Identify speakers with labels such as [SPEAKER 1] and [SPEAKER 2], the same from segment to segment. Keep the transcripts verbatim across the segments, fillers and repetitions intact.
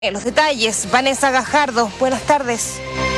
[SPEAKER 1] En los detalles, Vanessa Gajardo, buenas tardes.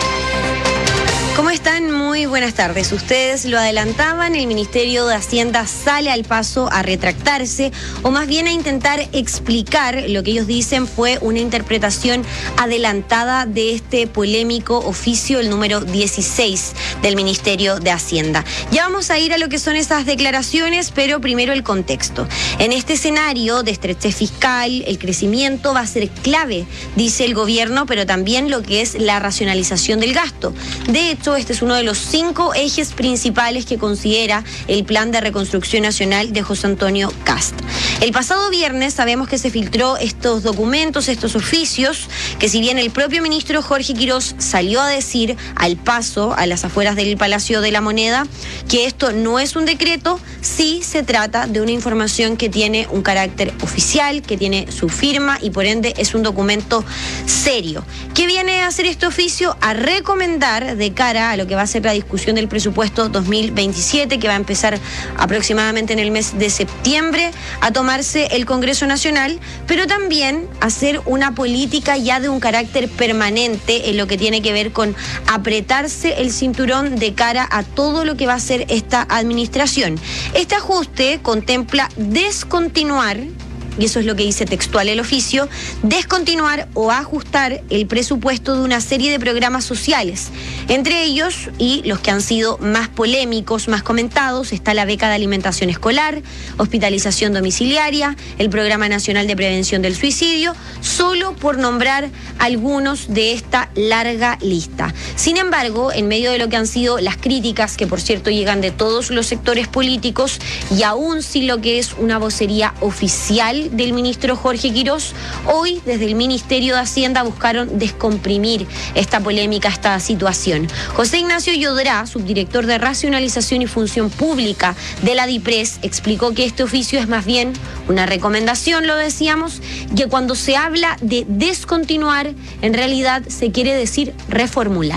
[SPEAKER 2] ¿Cómo están? Muy buenas tardes. Ustedes lo adelantaban, el Ministerio de Hacienda sale al paso a retractarse, o más bien a intentar explicar lo que ellos dicen fue una interpretación adelantada de este polémico oficio, el número dieciséis del Ministerio de Hacienda. Ya vamos a ir a lo que son esas declaraciones, pero primero el contexto. En este escenario de estrechez fiscal, el crecimiento va a ser clave, dice el gobierno, pero también lo que es la racionalización del gasto. De hecho, este es uno de los cinco ejes principales que considera el Plan de Reconstrucción Nacional de José Antonio Kast. El pasado viernes sabemos que se filtró estos documentos, estos oficios, que si bien el propio ministro Jorge Quirós salió a decir al paso, a las afueras del Palacio de la Moneda, que esto no es un decreto, sí se trata de una información que tiene un carácter oficial, que tiene su firma y por ende es un documento serio. ¿Qué viene a hacer este oficio? A recomendar de cara a lo que va a ser la discusión del presupuesto dos mil veintisiete, que va a empezar aproximadamente en el mes de septiembre a tomarse el Congreso Nacional, pero también hacer una política ya de un carácter permanente en lo que tiene que ver con apretarse el cinturón de cara a todo lo que va a ser esta administración. Este ajuste contempla descontinuar, y eso es lo que dice textual el oficio, descontinuar o ajustar el presupuesto de una serie de programas sociales. Entre ellos, y los que han sido más polémicos, más comentados, está la beca de alimentación escolar, hospitalización domiciliaria, el Programa Nacional de Prevención del Suicidio, solo por nombrar algunos de esta larga lista. Sin embargo, en medio de lo que han sido las críticas, que por cierto llegan de todos los sectores políticos, y aún sin lo que es una vocería oficial del ministro Jorge Quirós, hoy desde el Ministerio de Hacienda buscaron descomprimir esta polémica, esta situación. José Ignacio Yodrá, subdirector de Racionalización y Función Pública de la DIPRES, explicó que este oficio es más bien una recomendación, lo decíamos, que cuando se habla de descontinuar, en realidad se quiere decir reformular.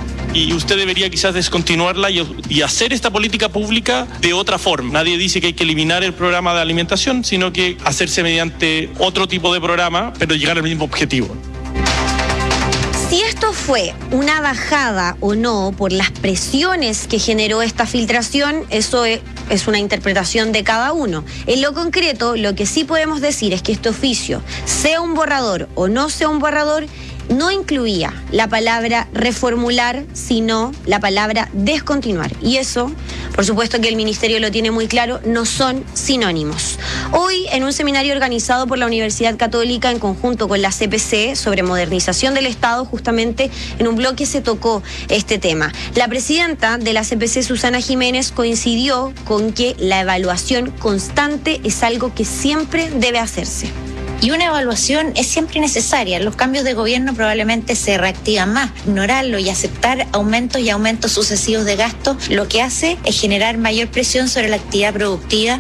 [SPEAKER 3] Y usted debería quizás descontinuarla y, y hacer esta política pública de otra forma. Nadie dice que hay que eliminar el programa de alimentación, sino que hacerse mediante otro tipo de programa, pero llegar al mismo objetivo.
[SPEAKER 2] Si esto fue una bajada o no por las presiones que generó esta filtración, eso es, es una interpretación de cada uno. En lo concreto, lo que sí podemos decir es que este oficio, sea un borrador o no sea un borrador, no incluía la palabra reformular, sino la palabra descontinuar. Y eso, por supuesto que el Ministerio lo tiene muy claro, no son sinónimos. Hoy, en un seminario organizado por la Universidad Católica en conjunto con la C P C sobre modernización del Estado, justamente en un bloque se tocó este tema. La presidenta de la C P C, Susana Jiménez, coincidió con que la evaluación constante es algo que siempre debe hacerse.
[SPEAKER 4] Y una evaluación es siempre necesaria. Los cambios de gobierno probablemente se reactivan más. Ignorarlo y aceptar aumentos y aumentos sucesivos de gasto lo que hace es generar mayor presión sobre la actividad productiva.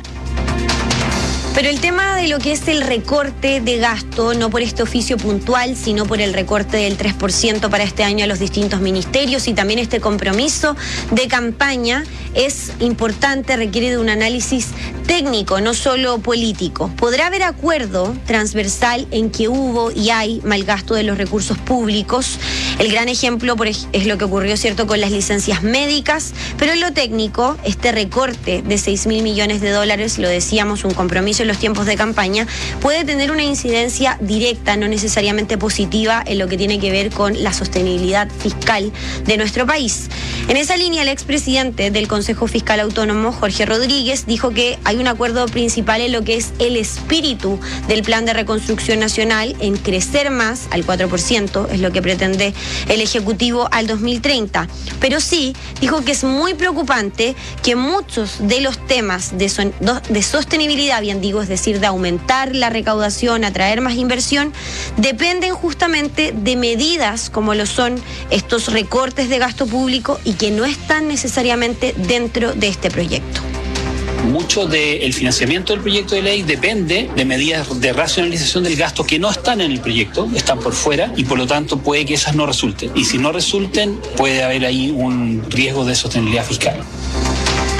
[SPEAKER 2] Pero el tema de lo que es el recorte de gasto, no por este oficio puntual, sino por el recorte del tres por ciento para este año a los distintos ministerios y también este compromiso de campaña, es importante, requiere de un análisis técnico, no solo político. Podrá haber acuerdo transversal en que hubo y hay mal gasto de los recursos públicos. El gran ejemplo por ej- es lo que ocurrió, ¿cierto?, con las licencias médicas, pero en lo técnico, este recorte de seis mil millones de dólares, lo decíamos, un compromiso en los tiempos de campaña, puede tener una incidencia directa, no necesariamente positiva, en lo que tiene que ver con la sostenibilidad fiscal de nuestro país. En esa línea, el expresidente del Consejo Fiscal Autónomo, Jorge Rodríguez, dijo que hay un acuerdo principal en lo que es el espíritu del Plan de Reconstrucción Nacional, en crecer más al cuatro por ciento, es lo que pretende el Ejecutivo al dos mil treinta. Pero sí, dijo que es muy preocupante que muchos de los temas de, son, de sostenibilidad, bien digo, es decir, de aumentar la recaudación, atraer más inversión, dependen justamente de medidas como lo son estos recortes de gasto público y que no están necesariamente dentro de este proyecto.
[SPEAKER 5] Mucho del financiamiento del proyecto de ley depende de medidas de racionalización del gasto que no están en el proyecto, están por fuera y por lo tanto puede que esas no resulten. Y si no resulten, puede haber ahí un riesgo de sostenibilidad fiscal.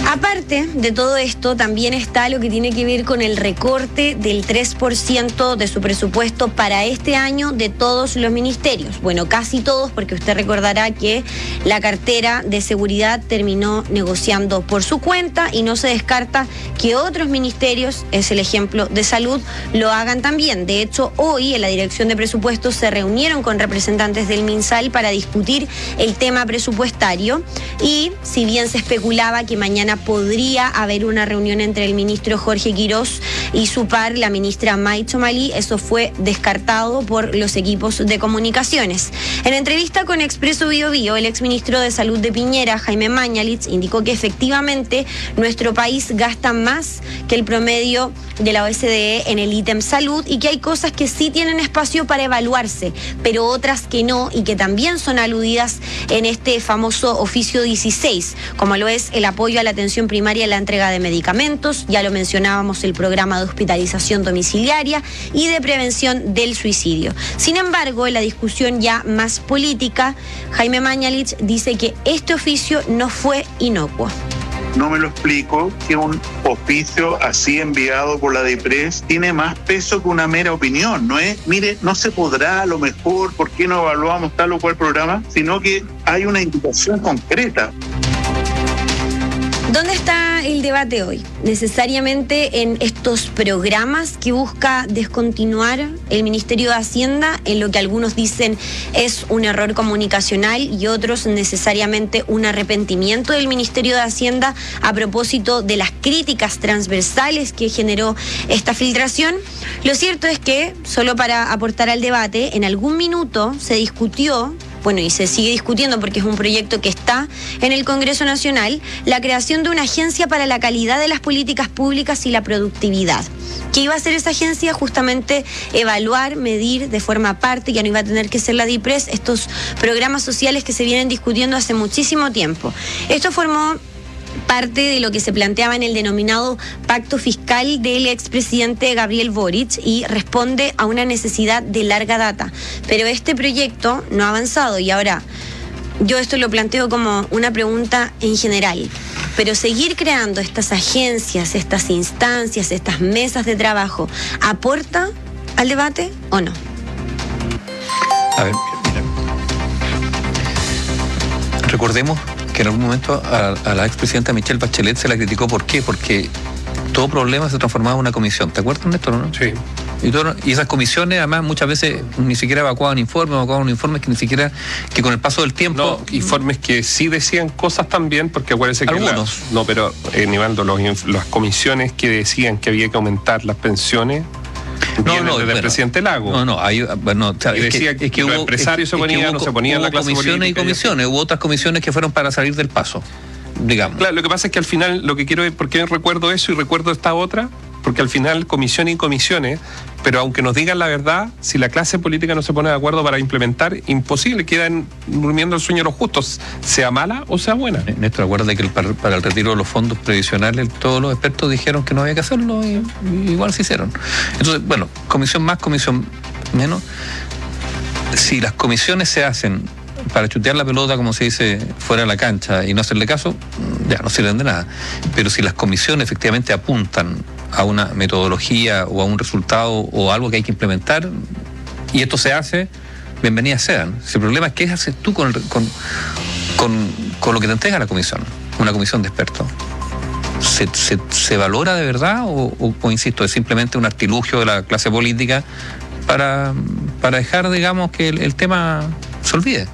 [SPEAKER 2] Aparte de todo esto, también está lo que tiene que ver con el recorte del tres por ciento de su presupuesto para este año de todos los ministerios. Bueno, casi todos, porque usted recordará que la cartera de seguridad terminó negociando por su cuenta y no se descarta que otros ministerios, es el ejemplo de salud, lo hagan también. De hecho, hoy en la Dirección de Presupuestos se reunieron con representantes del MinSal para discutir el tema presupuestario y si bien se especulaba que mañana podría haber una reunión entre el ministro Jorge Quirós y su par, la ministra May Chomalí, eso fue descartado por los equipos de comunicaciones. En entrevista con Expreso Bio Bio, el exministro de Salud de Piñera, Jaime Mañalich, indicó que efectivamente nuestro país gasta más que el promedio de la O E C D E en el ítem salud y que hay cosas que sí tienen espacio para evaluarse, pero otras que no y que también son aludidas en este famoso oficio dieciséis, como lo es el apoyo a la atención primaria y la entrega de medicamentos, ya lo mencionábamos, el programa de hospitalización domiciliaria y de prevención del suicidio. Sin embargo, en la discusión ya más política, Jaime Mañalich dice que este oficio no fue inocuo.
[SPEAKER 6] No me lo explico, que un oficio así enviado por la DIPRES tiene más peso que una mera opinión. No es, mire, no se podrá, a lo mejor, ¿por qué no evaluamos tal o cual programa? Sino que hay una indicación concreta.
[SPEAKER 2] ¿Dónde está el debate hoy? Necesariamente en estos programas que busca descontinuar el Ministerio de Hacienda, en lo que algunos dicen es un error comunicacional y otros necesariamente un arrepentimiento del Ministerio de Hacienda a propósito de las críticas transversales que generó esta filtración. Lo cierto es que, solo para aportar al debate, en algún minuto se discutió, bueno, y se sigue discutiendo porque es un proyecto que está en el Congreso Nacional, la creación de una agencia para la calidad de las políticas públicas y la productividad. ¿Qué iba a hacer esa agencia? Justamente evaluar, medir de forma aparte, ya no iba a tener que ser la DIPRES, estos programas sociales que se vienen discutiendo hace muchísimo tiempo. Esto formó parte de lo que se planteaba en el denominado pacto fiscal del expresidente Gabriel Boric y responde a una necesidad de larga data. Pero este proyecto no ha avanzado y ahora yo esto lo planteo como una pregunta en general. Pero seguir creando estas agencias, estas instancias, estas mesas de trabajo, ¿aporta al debate o no?
[SPEAKER 7] A ver, mira. Recordemos que en algún momento a, a la expresidenta Michelle Bachelet se la criticó. ¿Por qué? Porque todo problema se transformaba en una comisión. ¿Te acuerdas, Néstor, no?
[SPEAKER 8] Sí.
[SPEAKER 7] Y, todo, y esas comisiones, además, muchas veces ni siquiera evacuaban informes, evacuaban informes que ni siquiera, que con el paso del tiempo...
[SPEAKER 8] No, informes que sí decían cosas también, porque acuérdense que...
[SPEAKER 7] Algunos.
[SPEAKER 8] La, no, pero, eh, Nivaldo, los, las comisiones que decían que había que aumentar las pensiones...
[SPEAKER 7] No, no,
[SPEAKER 8] desde
[SPEAKER 7] bueno,
[SPEAKER 8] el presidente Lago.
[SPEAKER 7] No, no, hay, bueno, o sea,
[SPEAKER 8] y decía
[SPEAKER 7] es que, es que
[SPEAKER 8] los
[SPEAKER 7] hubo,
[SPEAKER 8] empresarios
[SPEAKER 7] es,
[SPEAKER 8] se ponían,
[SPEAKER 7] es que hubo,
[SPEAKER 8] no se ponían
[SPEAKER 7] hubo
[SPEAKER 8] la clase
[SPEAKER 7] comisiones
[SPEAKER 8] política,
[SPEAKER 7] y comisiones, hubo otras comisiones que fueron para salir del paso, digamos.
[SPEAKER 8] Claro, lo que pasa es que al final, lo que quiero es, ¿por qué recuerdo eso y recuerdo esta otra? Porque al final, comisiones y comisiones, pero aunque nos digan la verdad, si la clase política no se pone de acuerdo para implementar, imposible, quedan durmiendo el sueño de los justos, sea mala o sea buena.
[SPEAKER 7] Néstor, acuérdate que el, para, para el retiro de los fondos previsionales, todos los expertos dijeron que no había que hacerlo y, y igual se hicieron. Entonces, bueno, comisión más, comisión menos. Si las comisiones se hacen para chutear la pelota, como se dice, fuera de la cancha y no hacerle caso, ya no sirven de nada. Pero si las comisiones efectivamente apuntan a una metodología o a un resultado o algo que hay que implementar y esto se hace, bienvenidas sean. Si el problema es qué haces tú con, el, con, con, con lo que te entrega la comisión, una comisión de expertos. ¿Se, se, se valora de verdad o, o, o, insisto, es simplemente un artilugio de la clase política para, para dejar, digamos, que el, el tema se olvide?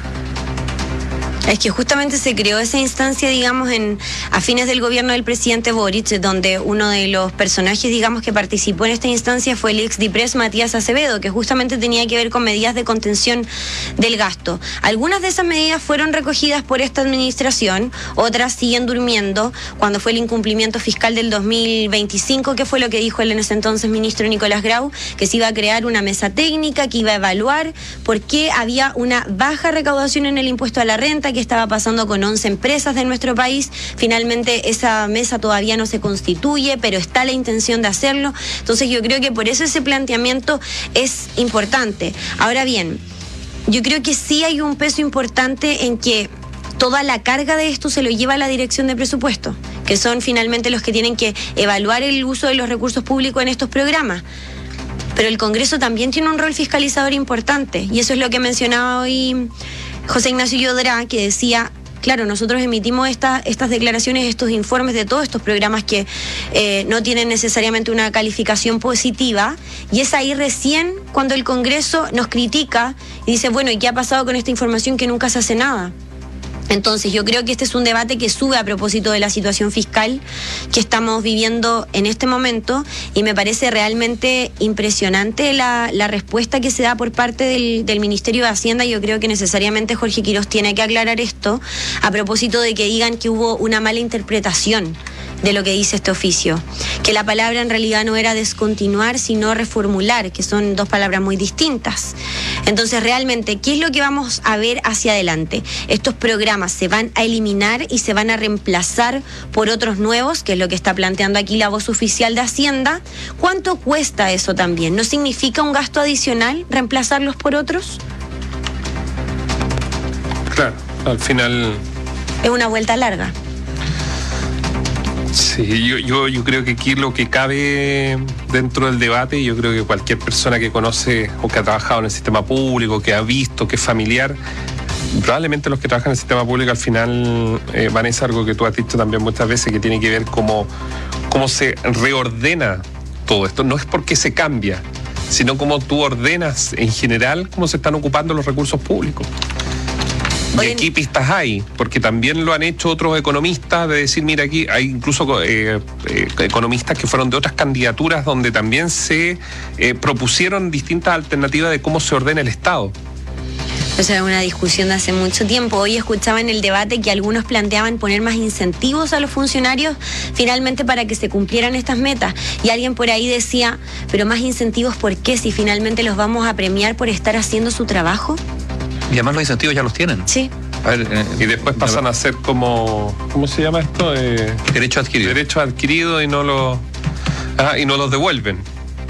[SPEAKER 2] Es que justamente se creó esa instancia, digamos, en a fines del gobierno del presidente Boric, donde uno de los personajes, digamos, que participó en esta instancia fue el ex DIPRES Matías Acevedo, que justamente tenía que ver con medidas de contención del gasto. Algunas de esas medidas fueron recogidas por esta administración, otras siguen durmiendo. Cuando fue el incumplimiento fiscal del dos mil veinticinco, que fue lo que dijo el en ese entonces ministro Nicolás Grau, que se iba a crear una mesa técnica que iba a evaluar por qué había una baja recaudación en el impuesto a la renta, que estaba pasando con once empresas de nuestro país. Finalmente esa mesa todavía no se constituye, pero está la intención de hacerlo. Entonces yo creo que por eso ese planteamiento es importante. Ahora bien, yo creo que sí hay un peso importante en que toda la carga de esto se lo lleva a la Dirección de Presupuesto, que son finalmente los que tienen que evaluar el uso de los recursos públicos en estos programas. Pero el Congreso también tiene un rol fiscalizador importante, y eso es lo que mencionaba hoy José Ignacio Llodrá, que decía, claro, nosotros emitimos esta, estas declaraciones, estos informes de todos estos programas que eh, no tienen necesariamente una calificación positiva, y es ahí recién cuando el Congreso nos critica y dice, bueno, ¿y qué ha pasado con esta información que nunca se hace nada? Entonces yo creo que este es un debate que sube a propósito de la situación fiscal que estamos viviendo en este momento, y me parece realmente impresionante la, la respuesta que se da por parte del, del Ministerio de Hacienda. Yo creo que necesariamente Jorge Quirós tiene que aclarar esto a propósito de que digan que hubo una mala interpretación de lo que dice este oficio, que la palabra en realidad no era descontinuar, sino reformular, que son dos palabras muy distintas. Entonces, realmente, ¿qué es lo que vamos a ver hacia adelante? Estos programas se van a eliminar y se van a reemplazar por otros nuevos, que es lo que está planteando aquí la voz oficial de Hacienda. ¿Cuánto cuesta eso también? ¿No significa un gasto adicional reemplazarlos por otros?
[SPEAKER 8] Claro, al final...
[SPEAKER 2] Es una vuelta larga.
[SPEAKER 8] Sí, yo, yo, yo creo que aquí lo que cabe dentro del debate, yo creo que cualquier persona que conoce o que ha trabajado en el sistema público, que ha visto, que es familiar, probablemente los que trabajan en el sistema público al final, eh, Vanessa, algo que tú has dicho también muchas veces, que tiene que ver cómo, cómo se reordena todo esto. No es porque se cambia, sino cómo tú ordenas en general cómo se están ocupando los recursos públicos. Y aquí pistas hay, porque también lo han hecho otros economistas, de decir, mira, aquí hay incluso eh, eh, economistas que fueron de otras candidaturas donde también se eh, propusieron distintas alternativas de cómo se ordena el Estado.
[SPEAKER 2] O sea, una discusión de hace mucho tiempo. Hoy escuchaba en el debate que algunos planteaban poner más incentivos a los funcionarios finalmente para que se cumplieran estas metas. Y alguien por ahí decía, pero más incentivos, ¿por qué? Si finalmente los vamos a premiar por estar haciendo su trabajo.
[SPEAKER 7] Y además los incentivos ya los tienen.
[SPEAKER 2] Sí.
[SPEAKER 7] A ver, eh,
[SPEAKER 8] y después pasan a ser como, ¿cómo se llama esto? Eh,
[SPEAKER 7] Derecho adquirido.
[SPEAKER 8] Derecho adquirido y no los, ah, y no los devuelven.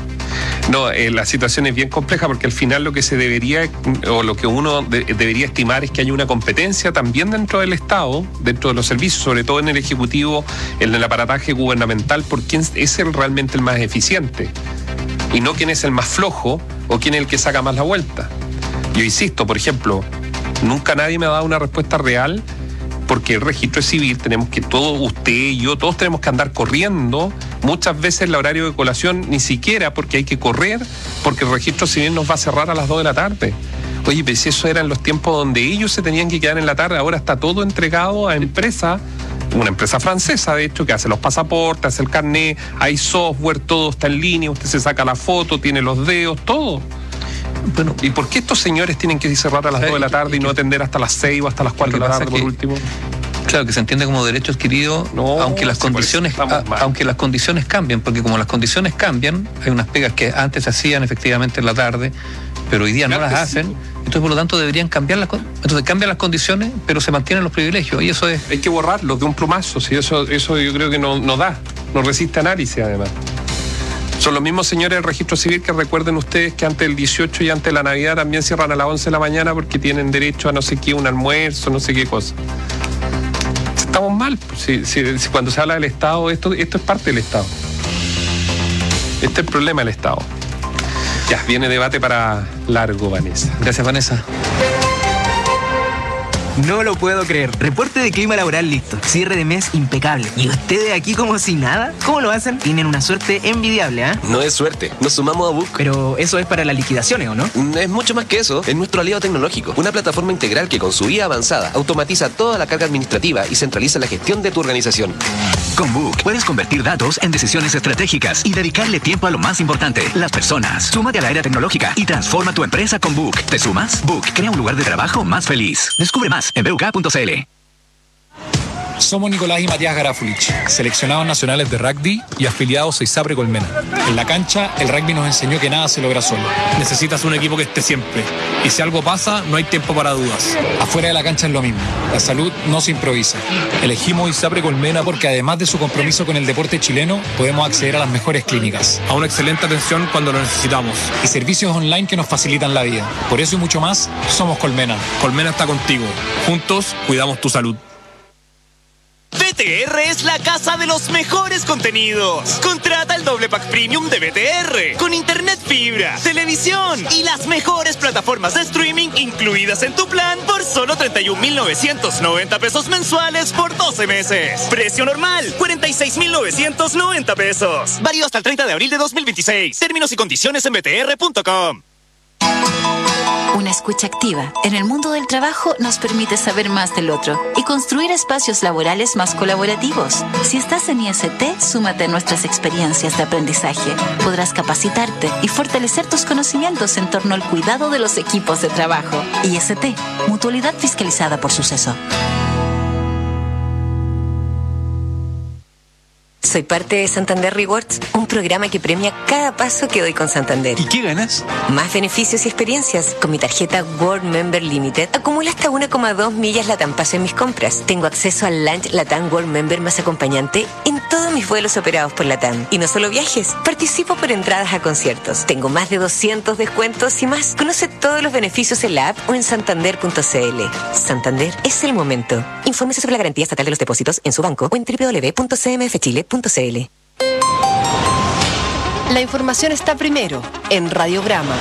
[SPEAKER 8] No, eh, la situación es bien compleja porque al final lo que se debería, o lo que uno de, debería estimar es que hay una competencia también dentro del Estado, dentro de los servicios, sobre todo en el Ejecutivo, en el aparataje gubernamental, por quién es el, realmente el más eficiente y no quién es el más flojo o quién es el que saca más la vuelta. Yo insisto, por ejemplo, nunca nadie me ha dado una respuesta real, porque el registro civil tenemos que, todos, usted y yo, todos tenemos que andar corriendo. Muchas veces el horario de colación ni siquiera, porque hay que correr, porque el registro civil nos va a cerrar a las dos de la tarde. Oye, pero si eso era en los tiempos donde ellos se tenían que quedar en la tarde, ahora está todo entregado a empresa, una empresa francesa, de hecho, que hace los pasaportes, hace el carnet, hay software, todo está en línea, usted se saca la foto, tiene los dedos, todo. Bueno, ¿y por qué estos señores tienen que cerrar a las dos de la tarde y no atender hasta las seis o hasta las cuatro de la tarde por último?
[SPEAKER 7] Claro, que se entiende como derecho adquirido, no, aunque las sí, condiciones a, aunque las condiciones cambien, porque como las condiciones cambian, hay unas pegas que antes se hacían efectivamente en la tarde, pero hoy día no las hacen, sí. Entonces por lo tanto deberían cambiar las entonces cambian las condiciones, pero se mantienen los privilegios, y eso es...
[SPEAKER 8] Hay que borrarlos de un plumazo, si eso, eso yo creo que no, no da, no resiste análisis además. Son los mismos señores del registro civil que recuerden ustedes que antes del dieciocho y antes de la Navidad también cierran a las once de la mañana porque tienen derecho a no sé qué, un almuerzo, no sé qué cosa. Estamos mal. Si, si, si cuando se habla del Estado, esto, esto es parte del Estado. Este es el problema del Estado. Ya, viene debate para largo, Vanessa.
[SPEAKER 7] Gracias, Vanessa.
[SPEAKER 9] No lo puedo creer. Reporte de clima laboral listo. Cierre de mes impecable. ¿Y ustedes aquí como si nada? ¿Cómo lo hacen? Tienen una suerte envidiable, ¿ah? ¿eh?
[SPEAKER 10] No es suerte. Nos sumamos a Book.
[SPEAKER 9] Pero eso es para las liquidaciones, ¿o no?
[SPEAKER 10] Es mucho más que eso. Es nuestro aliado tecnológico. Una plataforma integral que con su I A avanzada automatiza toda la carga administrativa y centraliza la gestión de tu organización.
[SPEAKER 11] Con Book puedes convertir datos en decisiones estratégicas y dedicarle tiempo a lo más importante, las personas. Súmate a la era tecnológica y transforma tu empresa con Book. ¿Te sumas? Book crea un lugar de trabajo más feliz. Descubre más en b u k punto c l.
[SPEAKER 12] Somos Nicolás y Matías Garafulich, seleccionados nacionales de rugby y afiliados a ISAPRE Colmena. En la cancha, el rugby nos enseñó que nada se logra solo. Necesitas un equipo que esté siempre. Y si algo pasa, no hay tiempo para dudas. Afuera de la cancha es lo mismo. La salud no se improvisa. Elegimos ISAPRE Colmena porque además de su compromiso con el deporte chileno, podemos acceder a las mejores clínicas, a una excelente atención cuando lo necesitamos y servicios online que nos facilitan la vida. Por eso y mucho más, somos Colmena. Colmena está contigo. Juntos, cuidamos tu salud.
[SPEAKER 13] T R es la casa de los mejores contenidos. Contrata el doble pack premium de B T R con internet fibra, televisión y las mejores plataformas de streaming incluidas en tu plan por solo treinta y un mil novecientos noventa pesos mensuales por doce meses. Precio normal, cuarenta y seis mil novecientos noventa pesos. Válido hasta el treinta de abril de dos mil veintiséis. Términos y condiciones en b t r punto com.
[SPEAKER 14] Una escucha activa en el mundo del trabajo nos permite saber más del otro y construir espacios laborales más colaborativos. Si estás en I S T, súmate a nuestras experiencias de aprendizaje. Podrás capacitarte y fortalecer tus conocimientos en torno al cuidado de los equipos de trabajo. I S T, mutualidad fiscalizada por Suceso.
[SPEAKER 15] Soy parte de Santander Rewards, un programa que premia cada paso que doy con Santander.
[SPEAKER 16] ¿Y qué ganas?
[SPEAKER 15] Más beneficios y experiencias. Con mi tarjeta World Member Limited acumulo hasta una coma dos millas Latam Paso en mis compras. Tengo acceso al Lunch Latam World Member más acompañante en todos mis vuelos operados por Latam. Y no solo viajes, participo por entradas a conciertos. Tengo más de doscientos descuentos y más. Conoce todos los beneficios en la app o en santander punto c l. Santander es el momento. Infórmese sobre la garantía estatal de los depósitos en su banco o en w w w punto c m f chile punto c l.
[SPEAKER 17] La información está primero en Radiograma.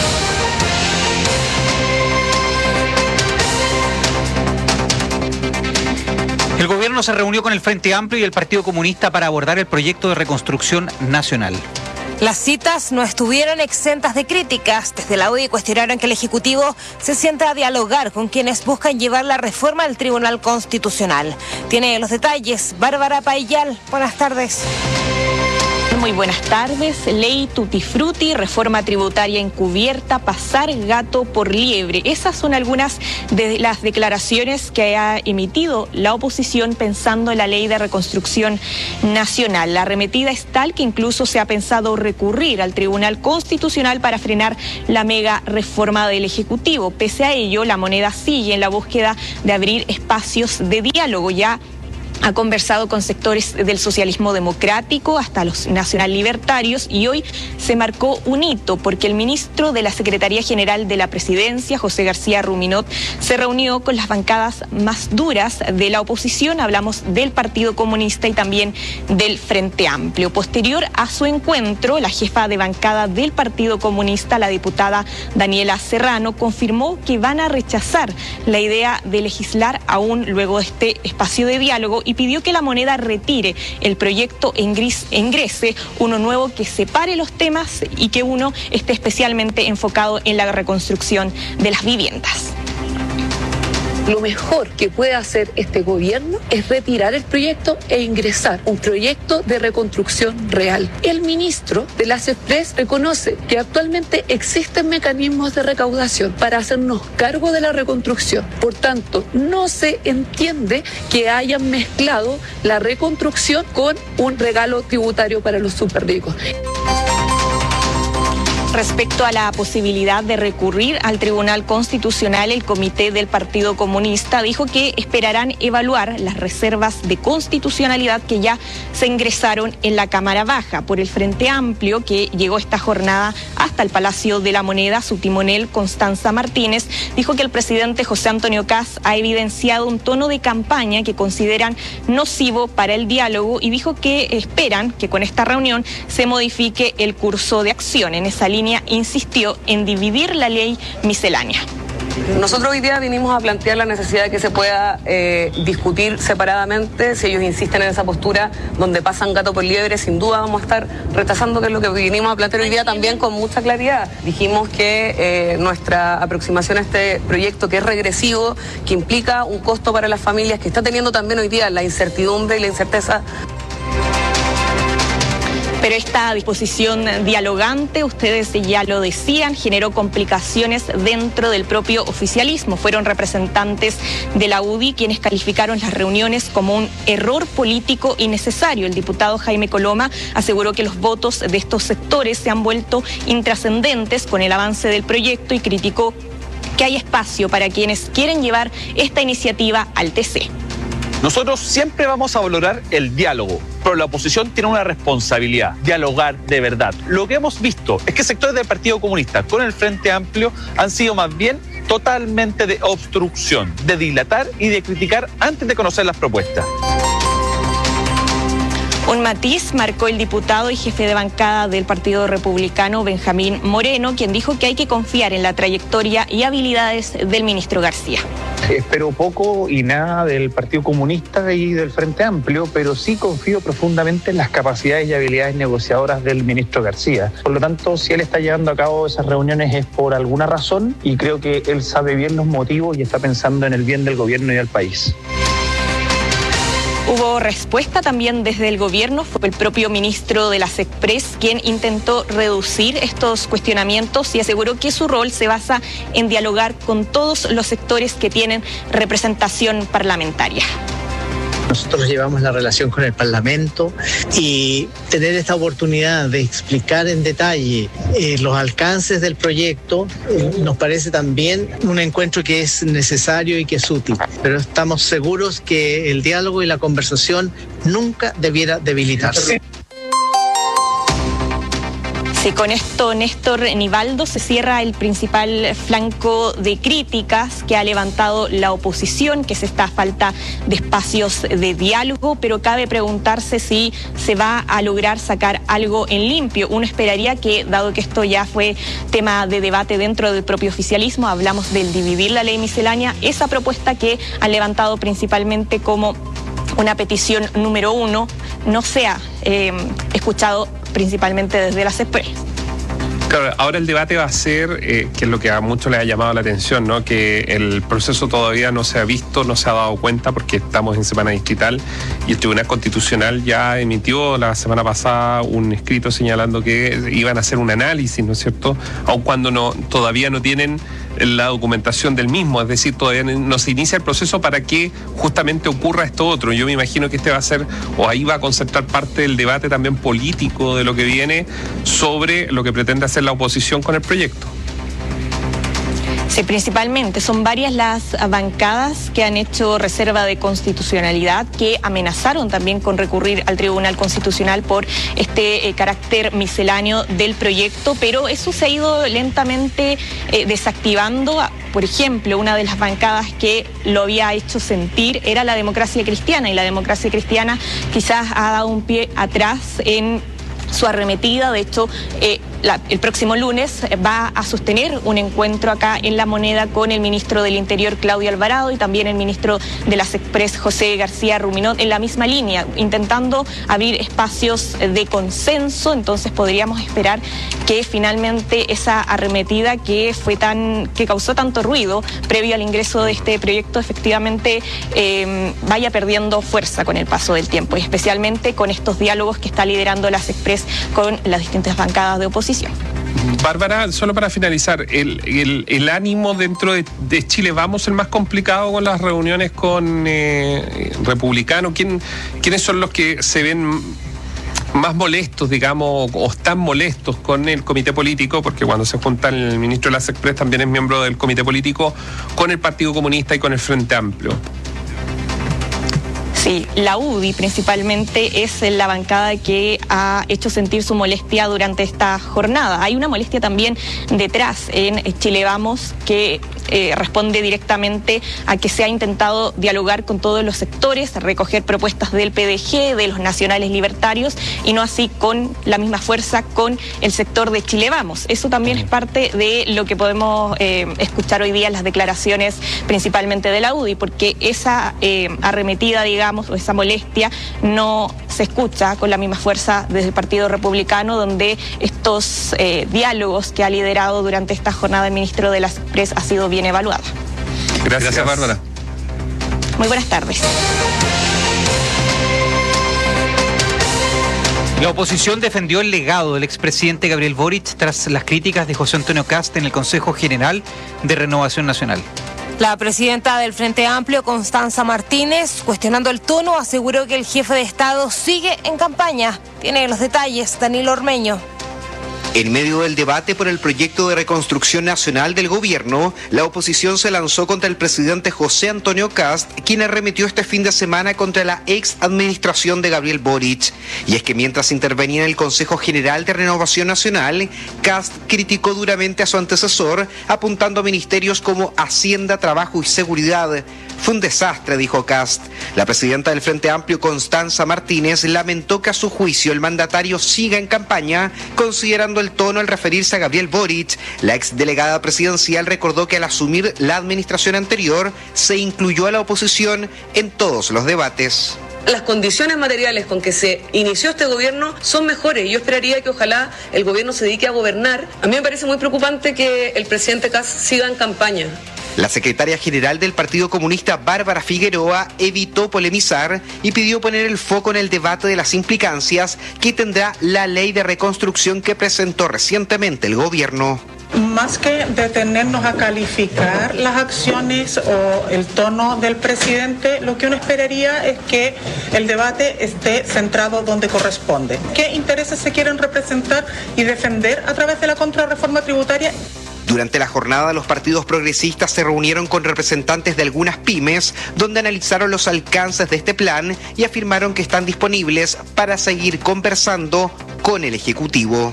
[SPEAKER 18] El gobierno se reunió con el Frente Amplio y el Partido Comunista para abordar el proyecto de reconstrucción nacional.
[SPEAKER 1] Las citas no estuvieron exentas de críticas. Desde la U D I cuestionaron que el Ejecutivo se sienta a dialogar con quienes buscan llevar la reforma al Tribunal Constitucional. Tiene los detalles Bárbara Paillal. Buenas tardes.
[SPEAKER 19] Muy buenas tardes. Ley Tutti Frutti, reforma tributaria encubierta, pasar gato por liebre. Esas son algunas de las declaraciones que ha emitido la oposición pensando en la ley de reconstrucción nacional. La arremetida es tal que incluso se ha pensado recurrir al Tribunal Constitucional para frenar la mega reforma del Ejecutivo. Pese a ello, la moneda sigue en la búsqueda de abrir espacios de diálogo. Ya ha conversado con sectores del socialismo democrático hasta los nacional libertarios y hoy se marcó un hito porque el ministro de la Secretaría General de la Presidencia, José García Ruminot, se reunió con las bancadas más duras de la oposición. Hablamos del Partido Comunista y también del Frente Amplio. Posterior a su encuentro, la jefa de bancada del Partido Comunista, la diputada Daniela Serrano, confirmó que van a rechazar la idea de legislar aún luego de este espacio de diálogo y pidió que la moneda retire el proyecto en gris, ingrese uno nuevo que separe los temas y que uno esté especialmente enfocado en la reconstrucción de las viviendas.
[SPEAKER 20] Lo mejor que puede hacer este gobierno es retirar el proyecto e ingresar un proyecto de reconstrucción real. El ministro de la CESPRES reconoce que actualmente existen mecanismos de recaudación para hacernos cargo de la reconstrucción. Por tanto, no se entiende que hayan mezclado la reconstrucción con un regalo tributario para los superricos.
[SPEAKER 19] Respecto a la posibilidad de recurrir al Tribunal Constitucional, el Comité del Partido Comunista dijo que esperarán evaluar las reservas de constitucionalidad que ya se ingresaron en la Cámara Baja. Por el Frente Amplio, que llegó esta jornada hasta el Palacio de la Moneda, su timonel, Constanza Martínez, dijo que el presidente José Antonio Kast ha evidenciado un tono de campaña que consideran nocivo para el diálogo y dijo que esperan que con esta reunión se modifique el curso de acción. En esa línea insistió en dividir la ley miscelánea.
[SPEAKER 21] Nosotros hoy día vinimos a plantear la necesidad de que se pueda eh, discutir separadamente. Si ellos insisten en esa postura donde pasan gato por liebre, sin duda vamos a estar rechazando, que es lo que vinimos a plantear hoy día también con mucha claridad. Dijimos que eh, nuestra aproximación a este proyecto, que es regresivo, que implica un costo para las familias, que está teniendo también hoy día la incertidumbre y la incerteza.
[SPEAKER 19] Pero esta disposición dialogante, ustedes ya lo decían, generó complicaciones dentro del propio oficialismo. Fueron representantes de la U D I quienes calificaron las reuniones como un error político innecesario. El diputado Jaime Coloma aseguró que los votos de estos sectores se han vuelto intrascendentes con el avance del proyecto y criticó que hay espacio para quienes quieren llevar esta iniciativa al T C.
[SPEAKER 22] Nosotros siempre vamos a valorar el diálogo, pero la oposición tiene una responsabilidad: dialogar de verdad. Lo que hemos visto es que sectores del Partido Comunista con el Frente Amplio han sido más bien totalmente de obstrucción, de dilatar y de criticar antes de conocer las propuestas.
[SPEAKER 19] Un matiz marcó el diputado y jefe de bancada del Partido Republicano, Benjamín Moreno, quien dijo que hay que confiar en la trayectoria y habilidades del ministro García.
[SPEAKER 3] Espero poco y nada del Partido Comunista y del Frente Amplio, pero sí confío profundamente en las capacidades y habilidades negociadoras del ministro García. Por lo tanto, si él está llevando a cabo esas reuniones es por alguna razón y creo que él sabe bien los motivos y está pensando en el bien del gobierno y del país.
[SPEAKER 19] Hubo respuesta también desde el gobierno, fue el propio ministro de la SECPRES quien intentó reducir estos cuestionamientos y aseguró que su rol se basa en dialogar con todos los sectores que tienen representación parlamentaria.
[SPEAKER 16] Nosotros llevamos la relación con el Parlamento y tener esta oportunidad de explicar en detalle eh, los alcances del proyecto eh, nos parece también un encuentro que es necesario y que es útil. Pero estamos seguros que el diálogo y la conversación nunca debiera debilitarse.
[SPEAKER 19] Sí, con esto, Néstor Nivaldo, se cierra el principal flanco de críticas que ha levantado la oposición, que es esta falta de espacios de diálogo, pero cabe preguntarse si se va a lograr sacar algo en limpio. Uno esperaría que, dado que esto ya fue tema de debate dentro del propio oficialismo, hablamos del dividir la ley miscelánea, esa propuesta que han levantado principalmente como una petición número uno, no sea eh, escuchado principalmente desde la SECPRES.
[SPEAKER 8] Claro, ahora el debate va a ser, eh, que es lo que a muchos les ha llamado la atención, ¿no? Que el proceso todavía no se ha visto, no se ha dado cuenta porque estamos en semana distrital y el Tribunal Constitucional ya emitió la semana pasada un escrito señalando que iban a hacer un análisis, ¿no es cierto? Aun cuando no, todavía no tienen la documentación del mismo, es decir, todavía no se inicia el proceso para que justamente ocurra esto otro. Yo me imagino que este va a ser, o ahí va a concentrar parte del debate también político de lo que viene sobre lo que pretende hacer la oposición con el proyecto.
[SPEAKER 19] Sí, principalmente son varias las bancadas que han hecho reserva de constitucionalidad, que amenazaron también con recurrir al Tribunal Constitucional por este eh, carácter misceláneo del proyecto, pero eso se ha ido lentamente eh, desactivando. Por ejemplo, una de las bancadas que lo había hecho sentir era la Democracia Cristiana, y la Democracia Cristiana quizás ha dado un pie atrás en su arremetida. De hecho, eh, la, el próximo lunes va a sostener un encuentro acá en La Moneda con el ministro del Interior, Claudio Alvarado, y también el ministro de la SECPRES, José García Ruminot, en la misma línea, intentando abrir espacios de consenso. Entonces podríamos esperar que finalmente esa arremetida que fue tan, que causó tanto ruido previo al ingreso de este proyecto, efectivamente eh, vaya perdiendo fuerza con el paso del tiempo, y especialmente con estos diálogos que está liderando la SECPRES con las distintas bancadas de oposición.
[SPEAKER 8] Bárbara, solo para finalizar, el, el, el ánimo dentro de, de Chile Vamos, el más complicado con las reuniones con eh, republicanos, ¿Quién, ¿quiénes son los que se ven más molestos, digamos, o están molestos con el comité político? Porque cuando se juntan, el ministro de la SECPRES también es miembro del comité político, con el Partido Comunista y con el Frente Amplio.
[SPEAKER 19] Sí, la U D I principalmente es la bancada que ha hecho sentir su molestia durante esta jornada. Hay una molestia también detrás en Chile Vamos que eh, responde directamente a que se ha intentado dialogar con todos los sectores, recoger propuestas del P D G, de los nacionales libertarios, y no así con la misma fuerza con el sector de Chile Vamos. Eso también es parte de lo que podemos eh, escuchar hoy día en las declaraciones principalmente de la U D I, porque esa eh, arremetida, digamos, o esa molestia no se escucha con la misma fuerza desde el Partido Republicano, donde estos eh, diálogos que ha liderado durante esta jornada el ministro de la SECPRES ha sido bien evaluada.
[SPEAKER 8] Gracias, Gracias, Bárbara.
[SPEAKER 19] Muy buenas tardes.
[SPEAKER 18] La oposición defendió el legado del expresidente Gabriel Boric tras las críticas de José Antonio Kast en el Consejo General de Renovación Nacional.
[SPEAKER 1] La presidenta del Frente Amplio, Constanza Martínez, cuestionando el tono, aseguró que el jefe de Estado sigue en campaña. Tiene los detalles, Danilo Ormeño.
[SPEAKER 4] En medio del debate por el proyecto de reconstrucción nacional del gobierno, la oposición se lanzó contra el presidente José Antonio Kast, quien arremetió este fin de semana contra la ex administración de Gabriel Boric. Y es que mientras intervenía en el Consejo General de Renovación Nacional, Kast criticó duramente a su antecesor, apuntando a ministerios como Hacienda, Trabajo y Seguridad. Fue un desastre, dijo Kast. La presidenta del Frente Amplio, Constanza Martínez, lamentó que a su juicio el mandatario siga en campaña, considerando el tono al referirse a Gabriel Boric. La exdelegada presidencial recordó que al asumir la administración anterior, se incluyó a la oposición en todos los debates.
[SPEAKER 21] Las condiciones materiales con que se inició este gobierno son mejores. Yo esperaría que ojalá el gobierno se dedique a gobernar. A mí me parece muy preocupante que el presidente Kast siga en campaña.
[SPEAKER 4] La secretaria general del Partido Comunista, Bárbara Figueroa, evitó polemizar y pidió poner el foco en el debate de las implicancias que tendrá la ley de reconstrucción que presentó recientemente el gobierno.
[SPEAKER 5] Más que detenernos a calificar las acciones o el tono del presidente, lo que uno esperaría es que el debate esté centrado donde corresponde. ¿Qué intereses se quieren representar y defender a través de la contrarreforma tributaria?
[SPEAKER 4] Durante la jornada, los partidos progresistas se reunieron con representantes de algunas pymes, donde analizaron los alcances de este plan y afirmaron que están disponibles para seguir conversando con el Ejecutivo.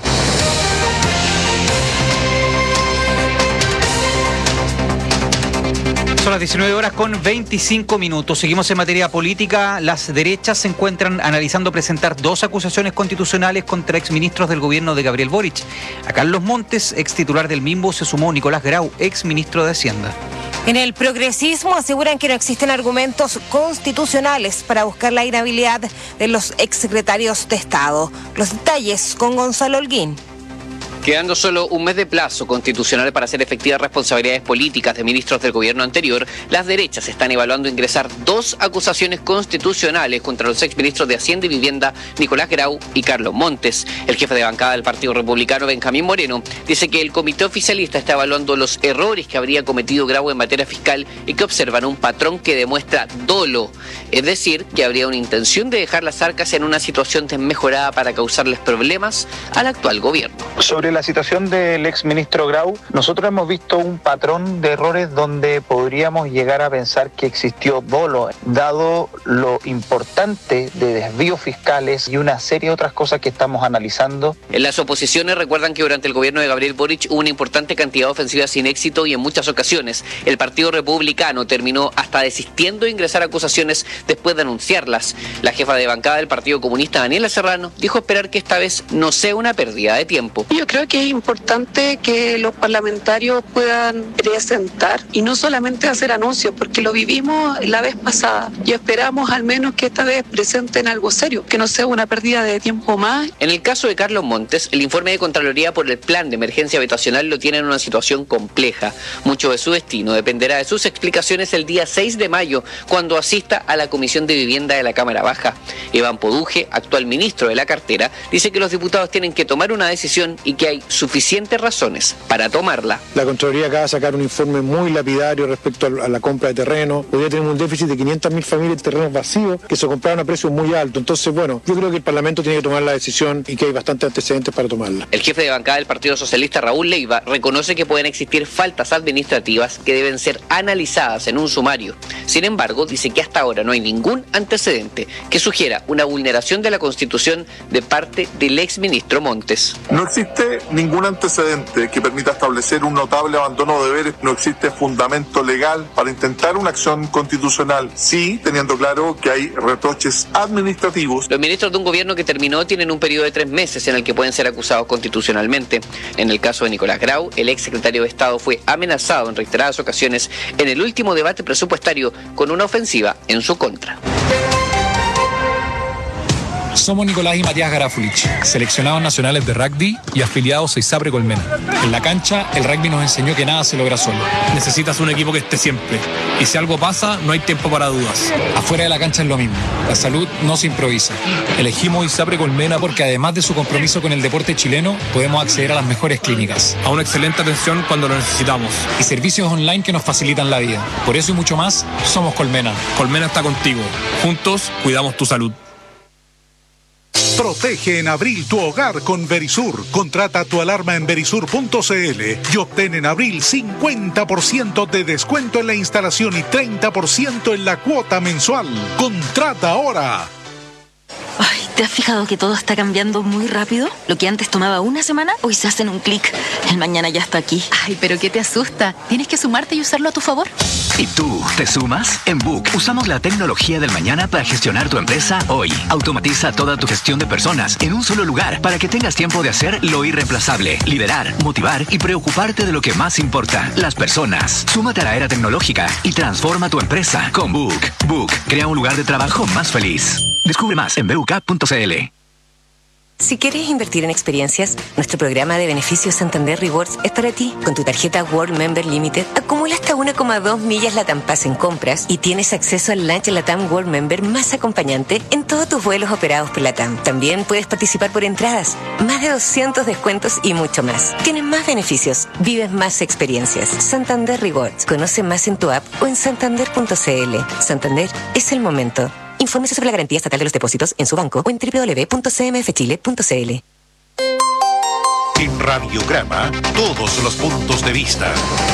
[SPEAKER 18] Son las diecinueve horas con veinticinco minutos. Seguimos en materia política. Las derechas se encuentran analizando presentar dos acusaciones constitucionales contra exministros del gobierno de Gabriel Boric. A Carlos Montes, ex titular del mismo, se sumó Nicolás Grau, ex ministro de Hacienda.
[SPEAKER 1] En el progresismo aseguran que no existen argumentos constitucionales para buscar la inhabilidad de los exsecretarios de Estado. Los detalles con Gonzalo Holguín.
[SPEAKER 23] Quedando solo un mes de plazo constitucional para hacer efectivas responsabilidades políticas de ministros del gobierno anterior, las derechas están evaluando ingresar dos acusaciones constitucionales contra los exministros de Hacienda y Vivienda, Nicolás Grau y Carlos Montes. El jefe de bancada del Partido Republicano, Benjamín Moreno, dice que el comité oficialista está evaluando los errores que habría cometido Grau en materia fiscal y que observan un patrón que demuestra dolo, es decir, que habría una intención de dejar las arcas en una situación desmejorada para causarles problemas al actual gobierno.
[SPEAKER 3] Sobre la situación del exministro Grau, nosotros hemos visto un patrón de errores donde podríamos llegar a pensar que existió dolo, dado lo importante de desvíos fiscales y una serie de otras cosas que estamos analizando.
[SPEAKER 23] En las oposiciones recuerdan que durante el gobierno de Gabriel Boric hubo una importante cantidad de ofensivas sin éxito y en muchas ocasiones el Partido Republicano terminó hasta desistiendo de ingresar acusaciones después de anunciarlas. La jefa de bancada del Partido Comunista, Daniela Serrano, dijo esperar que esta vez no sea una pérdida de tiempo.
[SPEAKER 20] Yo creo que es importante que los parlamentarios puedan presentar y no solamente hacer anuncios, porque lo vivimos la vez pasada y esperamos al menos que esta vez presenten algo serio, que no sea una pérdida de tiempo más.
[SPEAKER 23] En el caso de Carlos Montes, el informe de Contraloría por el plan de emergencia habitacional lo tiene en una situación compleja. Mucho de su destino dependerá de sus explicaciones el día seis de mayo, cuando asista a la Comisión de Vivienda de la Cámara Baja. Iván Poduje, actual ministro de la cartera, dice que los diputados tienen que tomar una decisión y que hay suficientes razones para tomarla.
[SPEAKER 24] La Contraloría acaba de sacar un informe muy lapidario respecto a la compra de terreno. Hoy día tenemos un déficit de quinientas mil familias de terrenos vacíos que se compraron a precios muy altos. Entonces, bueno, yo creo que el Parlamento tiene que tomar la decisión y que hay bastantes antecedentes para tomarla.
[SPEAKER 23] El jefe de bancada del Partido Socialista, Raúl Leiva, reconoce que pueden existir faltas administrativas que deben ser analizadas en un sumario. Sin embargo, dice que hasta ahora no hay ningún antecedente que sugiera una vulneración de la Constitución de parte del exministro Montes.
[SPEAKER 25] No existe ningún antecedente que permita establecer un notable abandono de deberes, no existe fundamento legal para intentar una acción constitucional, sí teniendo claro que hay reproches administrativos.
[SPEAKER 23] Los ministros de un gobierno que terminó tienen un periodo de tres meses en el que pueden ser acusados constitucionalmente. En el caso de Nicolás Grau, el ex secretario de Estado fue amenazado en reiteradas ocasiones en el último debate presupuestario con una ofensiva en su contra.
[SPEAKER 12] Somos Nicolás y Matías Garafulich, seleccionados nacionales de rugby y afiliados a ISAPRE Colmena. En la cancha, el rugby nos enseñó que nada se logra solo. Necesitas un equipo que esté siempre. Y si algo pasa, no hay tiempo para dudas. Afuera de la cancha es lo mismo. La salud no se improvisa. Elegimos ISAPRE Colmena porque además de su compromiso con el deporte chileno, podemos acceder a las mejores clínicas, a una excelente atención cuando lo necesitamos y servicios online que nos facilitan la vida. Por eso y mucho más, somos Colmena. Colmena está contigo. Juntos, cuidamos tu salud.
[SPEAKER 2] Protege en abril tu hogar con Verisur. Contrata tu alarma en verisur punto cl y obtén en abril cincuenta por ciento de descuento en la instalación y treinta por ciento en la cuota mensual. Contrata ahora.
[SPEAKER 6] Ay, ¿te has fijado que todo está cambiando muy rápido? Lo que antes tomaba una semana, hoy se hace en un clic. El mañana ya está aquí.
[SPEAKER 7] Ay, pero ¿qué te asusta? Tienes que sumarte y usarlo a tu favor.
[SPEAKER 11] ¿Y tú, te sumas? En Book usamos la tecnología del mañana para gestionar tu empresa hoy. Automatiza toda tu gestión de personas en un solo lugar para que tengas tiempo de hacer lo irreemplazable, liderar, motivar y preocuparte de lo que más importa, las personas. Súmate a la era tecnológica y transforma tu empresa con Book. Book crea un lugar de trabajo más feliz. Descubre más en b u k punto c l.
[SPEAKER 15] Si quieres invertir en experiencias, nuestro programa de beneficios Santander Rewards es para ti. Con tu tarjeta World Member Limited, acumula hasta uno coma dos millas LATAM Pass en compras y tienes acceso al lunch LATAM World Member más acompañante en todos tus vuelos operados por LATAM. También puedes participar por entradas, más de doscientos descuentos y mucho más. Tienes más beneficios, vives más experiencias. Santander Rewards. Conoce más en tu app o en santander punto c l. Santander es el momento. Infórmese sobre la garantía estatal de los depósitos en su banco o en doble u doble u doble u punto c m f chile punto c l.
[SPEAKER 2] En Radiograma, todos los puntos de vista.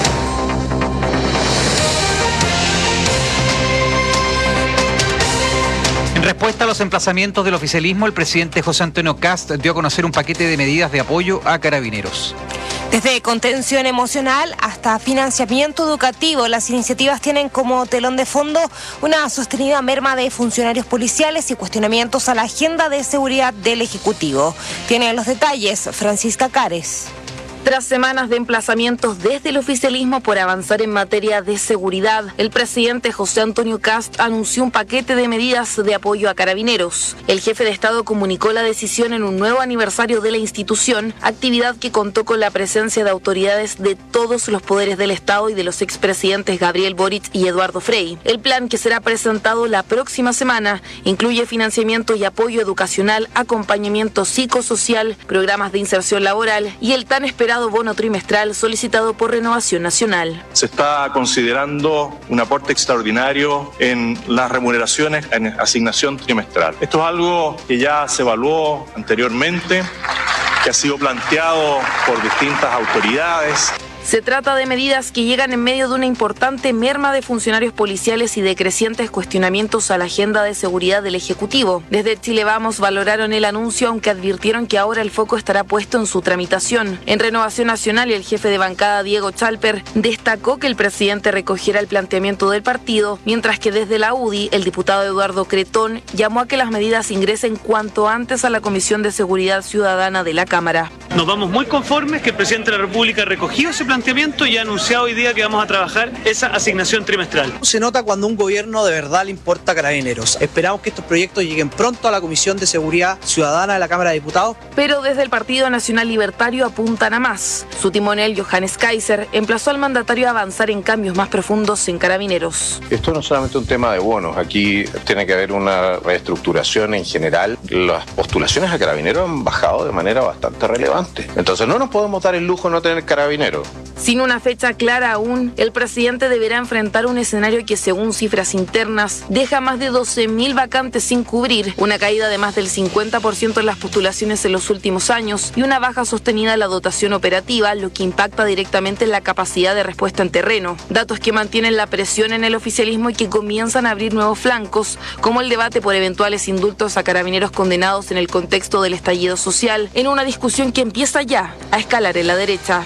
[SPEAKER 18] En respuesta a los emplazamientos del oficialismo, el presidente José Antonio Kast dio a conocer un paquete de medidas de apoyo a carabineros.
[SPEAKER 1] Desde contención emocional hasta financiamiento educativo, las iniciativas tienen como telón de fondo una sostenida merma de funcionarios policiales y cuestionamientos a la agenda de seguridad del Ejecutivo. Tiene los detalles Francisca Cares.
[SPEAKER 9] Tras semanas de emplazamientos desde el oficialismo por avanzar en materia de seguridad, el presidente José Antonio Kast anunció un paquete de medidas de apoyo a carabineros. El jefe de Estado comunicó la decisión en un nuevo aniversario de la institución, actividad que contó con la presencia de autoridades de todos los poderes del Estado y de los expresidentes Gabriel Boric y Eduardo Frei. El plan, que será presentado la próxima semana, incluye financiamiento y apoyo educacional, acompañamiento psicosocial, programas de inserción laboral y el tan esperado bono trimestral solicitado por Renovación Nacional.
[SPEAKER 10] Se está considerando un aporte extraordinario en las remuneraciones en asignación trimestral. Esto es algo que ya se evaluó anteriormente, que ha sido planteado por distintas autoridades.
[SPEAKER 9] Se trata de medidas que llegan en medio de una importante merma de funcionarios policiales y de crecientes cuestionamientos a la agenda de seguridad del Ejecutivo. Desde Chile Vamos valoraron el anuncio, aunque advirtieron que ahora el foco estará puesto en su tramitación. En Renovación Nacional, el jefe de bancada, Diego Chalper, destacó que el presidente recogiera el planteamiento del partido, mientras que desde la U D I, el diputado Eduardo Cretón llamó a que las medidas ingresen cuanto antes a la Comisión de Seguridad Ciudadana de la Cámara.
[SPEAKER 26] Nos vamos muy conformes que el presidente de la República recogió ese planteamiento y ha anunciado hoy día que vamos a trabajar esa asignación trimestral.
[SPEAKER 27] Se nota cuando un gobierno de verdad le importa a Carabineros. Esperamos que estos proyectos lleguen pronto a la Comisión de Seguridad Ciudadana de la Cámara de Diputados.
[SPEAKER 9] Pero desde el Partido Nacional Libertario apuntan a más. Su timonel, Johannes Kaiser, emplazó al mandatario a avanzar en cambios más profundos en Carabineros.
[SPEAKER 28] Esto no es solamente un tema de bonos, aquí tiene que haber una reestructuración en general. Las postulaciones a Carabineros han bajado de manera bastante relevante. Entonces no nos podemos dar el lujo de no tener Carabineros.
[SPEAKER 9] Sin una fecha clara aún, el presidente deberá enfrentar un escenario que, según cifras internas, deja más de doce mil vacantes sin cubrir, una caída de más del cincuenta por ciento en las postulaciones en los últimos años y una baja sostenida en la dotación operativa, lo que impacta directamente en la capacidad de respuesta en terreno. Datos que mantienen la presión en el oficialismo y que comienzan a abrir nuevos flancos, como el debate por eventuales indultos a carabineros condenados en el contexto del estallido social, en una discusión que empieza ya a escalar en la derecha.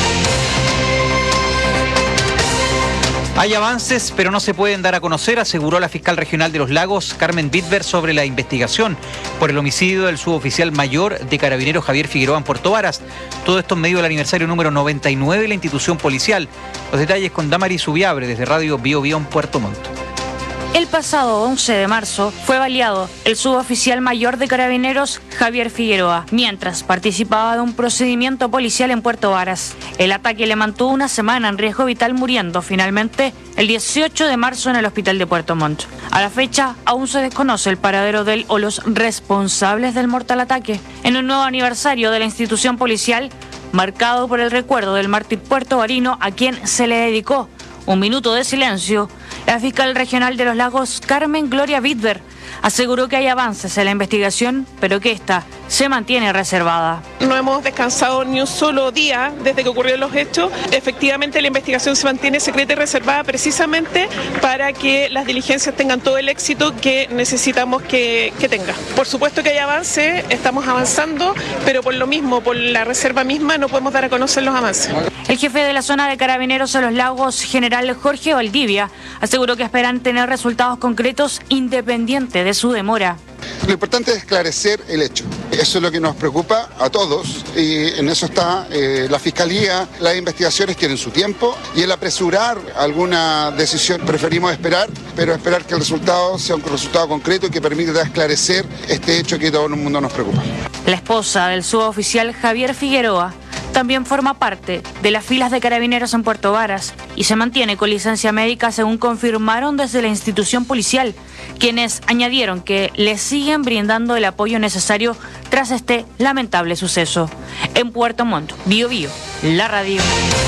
[SPEAKER 18] Hay avances, pero no se pueden dar a conocer, aseguró la fiscal regional de Los Lagos, Carmen Bitber, sobre la investigación por el homicidio del suboficial mayor de Carabineros Javier Figueroa en Puerto Varas. Todo esto en medio del aniversario número noventa y nueve de la institución policial. Los detalles con Damaris Subiabre desde Radio Bio Bio en Puerto Montt.
[SPEAKER 29] El pasado once de marzo fue baleado el suboficial mayor de Carabineros, Javier Figueroa, mientras participaba de un procedimiento policial en Puerto Varas. El ataque le mantuvo una semana en riesgo vital, muriendo finalmente el dieciocho de marzo en el hospital de Puerto Montt. A la fecha, aún se desconoce el paradero del o los responsables del mortal ataque. En un nuevo aniversario de la institución policial, marcado por el recuerdo del mártir puertovarino a quien se le dedicó un minuto de silencio, la fiscal regional de Los Lagos, Carmen Gloria Bitber, aseguró que hay avances en la investigación, pero que esta se mantiene reservada.
[SPEAKER 5] No hemos descansado ni un solo día desde que ocurrieron los hechos. Efectivamente, la investigación se mantiene secreta y reservada precisamente para que las diligencias tengan todo el éxito que necesitamos que, que tenga. Por supuesto que hay avance, estamos avanzando, pero por lo mismo, por la reserva misma, no podemos dar a conocer los avances.
[SPEAKER 29] El jefe de la zona de Carabineros de los Lagos, general Jorge Valdivia, aseguró que esperan tener resultados concretos independiente de su demora.
[SPEAKER 8] Lo importante es esclarecer el hecho. Eso es lo que nos preocupa a todos y en eso está eh, la Fiscalía. Las investigaciones tienen su tiempo y el apresurar alguna decisión preferimos esperar, pero esperar que el resultado sea un resultado concreto y que permita esclarecer este hecho que todo el mundo nos preocupa.
[SPEAKER 29] La esposa del suboficial Javier Figueroa también forma parte de las filas de Carabineros en Puerto Varas y se mantiene con licencia médica, según confirmaron desde la institución policial, quienes añadieron que le siguen brindando el apoyo necesario tras este lamentable suceso. En Puerto Montt, Bío Bío, la radio.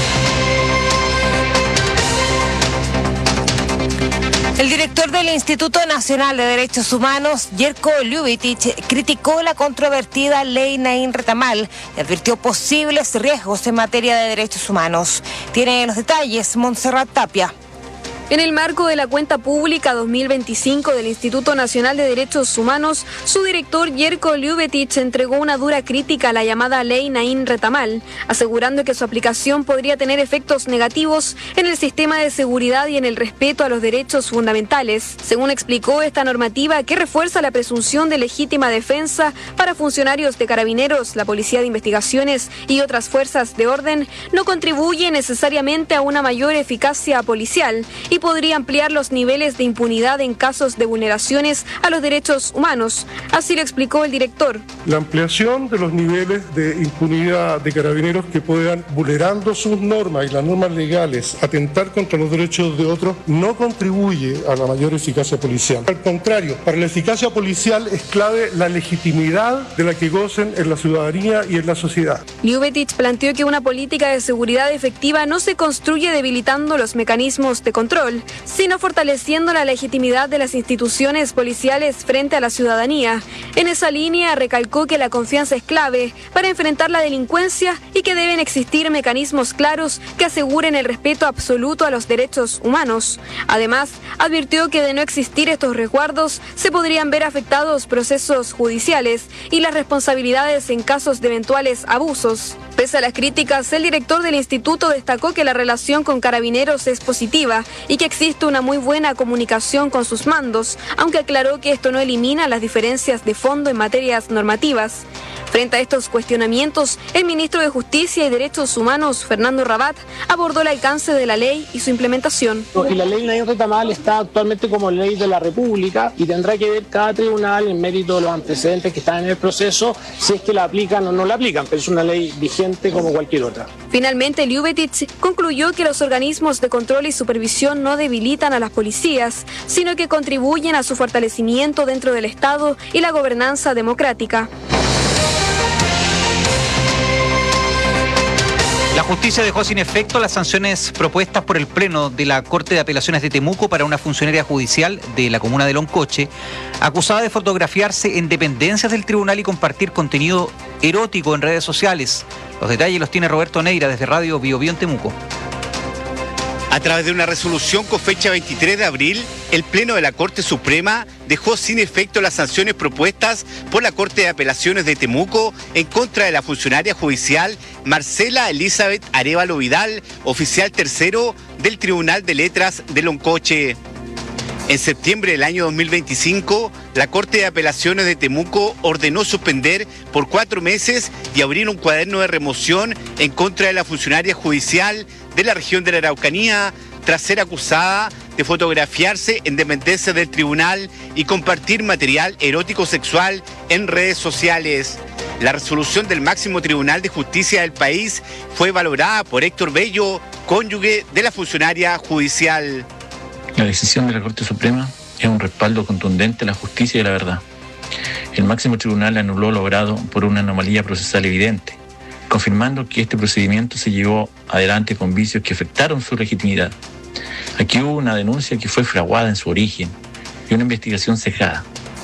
[SPEAKER 1] El director del Instituto Nacional de Derechos Humanos, Jerko Ljubicic, criticó la controvertida ley Naín Retamal y advirtió posibles riesgos en materia de derechos humanos. Tiene los detalles Montserrat Tapia.
[SPEAKER 13] En el marco de la cuenta pública dos mil veinticinco del Instituto Nacional de Derechos Humanos, su director Jerko Ljubicic entregó una dura crítica a la llamada ley Naín Retamal, asegurando que su aplicación podría tener efectos negativos en el sistema de seguridad y en el respeto a los derechos fundamentales. Según explicó, esta normativa, que refuerza la presunción de legítima defensa para funcionarios de Carabineros, la Policía de Investigaciones y otras fuerzas de orden, no contribuye necesariamente a una mayor eficacia policial y podría ampliar los niveles de impunidad en casos de vulneraciones a los derechos humanos. Así lo explicó el director.
[SPEAKER 14] La ampliación de los niveles de impunidad de Carabineros que puedan, vulnerando sus normas y las normas legales, atentar contra los derechos de otros, no contribuye a la mayor eficacia policial. Al contrario, para la eficacia policial es clave la legitimidad de la que gocen en la ciudadanía y en la sociedad.
[SPEAKER 13] Ljubicic planteó que una política de seguridad efectiva no se construye debilitando los mecanismos de control, sino fortaleciendo la legitimidad de las instituciones policiales frente a la ciudadanía. En esa línea recalcó que la confianza es clave para enfrentar la delincuencia y que deben existir mecanismos claros que aseguren el respeto absoluto a los derechos humanos. Además, advirtió que de no existir estos resguardos se podrían ver afectados procesos judiciales y las responsabilidades en casos de eventuales abusos. Pese a las críticas, el director del instituto destacó que la relación con Carabineros es positiva y que existe una muy buena comunicación con sus mandos, aunque aclaró que esto no elimina las diferencias de fondo en materias normativas. Frente a estos cuestionamientos, el ministro de Justicia y Derechos Humanos, Fernando Rabat, abordó el alcance de la ley y su implementación.
[SPEAKER 16] Y la ley Naín Retamal está actualmente como ley de la República y tendrá que ver cada tribunal en mérito de los antecedentes que están en el proceso, si es que la aplican o no la aplican, pero es una ley vigente como cualquier otra.
[SPEAKER 13] Finalmente, Ljubicic concluyó que los organismos de control y supervisión no debilitan a las policías, sino que contribuyen a su fortalecimiento dentro del Estado y la gobernanza democrática.
[SPEAKER 18] La justicia dejó sin efecto las sanciones propuestas por el Pleno de la Corte de Apelaciones de Temuco para una funcionaria judicial de la comuna de Loncoche, acusada de fotografiarse en dependencias del tribunal y compartir contenido erótico en redes sociales. Los detalles los tiene Roberto Neira desde Radio Bío Bío en Temuco.
[SPEAKER 17] A través de una resolución con fecha veintitrés de abril, el Pleno de la Corte Suprema dejó sin efecto las sanciones propuestas por la Corte de Apelaciones de Temuco en contra de la funcionaria judicial Marcela Elizabeth Arévalo Vidal, oficial tercero del Tribunal de Letras de Loncoche. En septiembre del año dos mil veinticinco, la Corte de Apelaciones de Temuco ordenó suspender por cuatro meses y abrir un cuaderno de remoción en contra de la funcionaria judicial de la región de la Araucanía tras ser acusada de fotografiarse en dependencias del tribunal y compartir material erótico sexual en redes sociales. La resolución del máximo tribunal de justicia del país fue valorada por Héctor Bello, cónyuge de la funcionaria judicial.
[SPEAKER 19] La decisión de la Corte Suprema es un respaldo contundente a la justicia y a la verdad. El máximo tribunal anuló lo logrado por una anomalía procesal evidente, confirmando que este procedimiento se llevó adelante con vicios que afectaron su legitimidad. Aquí hubo una denuncia que fue fraguada en su origen y una investigación cejada.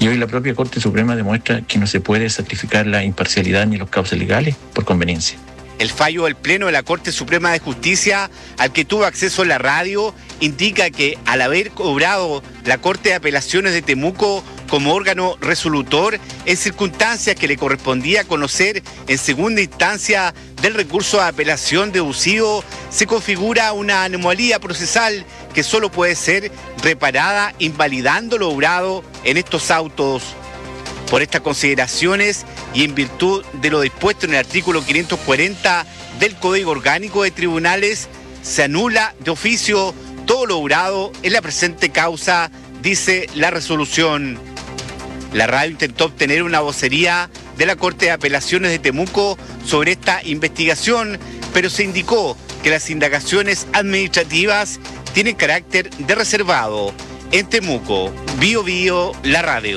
[SPEAKER 19] Y hoy la propia Corte Suprema demuestra que no se puede sacrificar la imparcialidad ni los cauces legales por conveniencia.
[SPEAKER 17] El fallo del Pleno de la Corte Suprema de Justicia, al que tuvo acceso la radio, indica que al haber cobrado la Corte de Apelaciones de Temuco como órgano resolutor en circunstancias que le correspondía conocer en segunda instancia del recurso de apelación deducido, se configura una anomalía procesal que solo puede ser reparada invalidando lo obrado en estos autos. Por estas consideraciones y en virtud de lo dispuesto en el artículo quinientos cuarenta del Código Orgánico de Tribunales, se anula de oficio todo lo obrado en la presente causa, dice la resolución. La radio intentó obtener una vocería de la Corte de Apelaciones de Temuco sobre esta investigación, pero se indicó que las indagaciones administrativas tienen carácter de reservado. En Temuco, Bio Bio, la radio.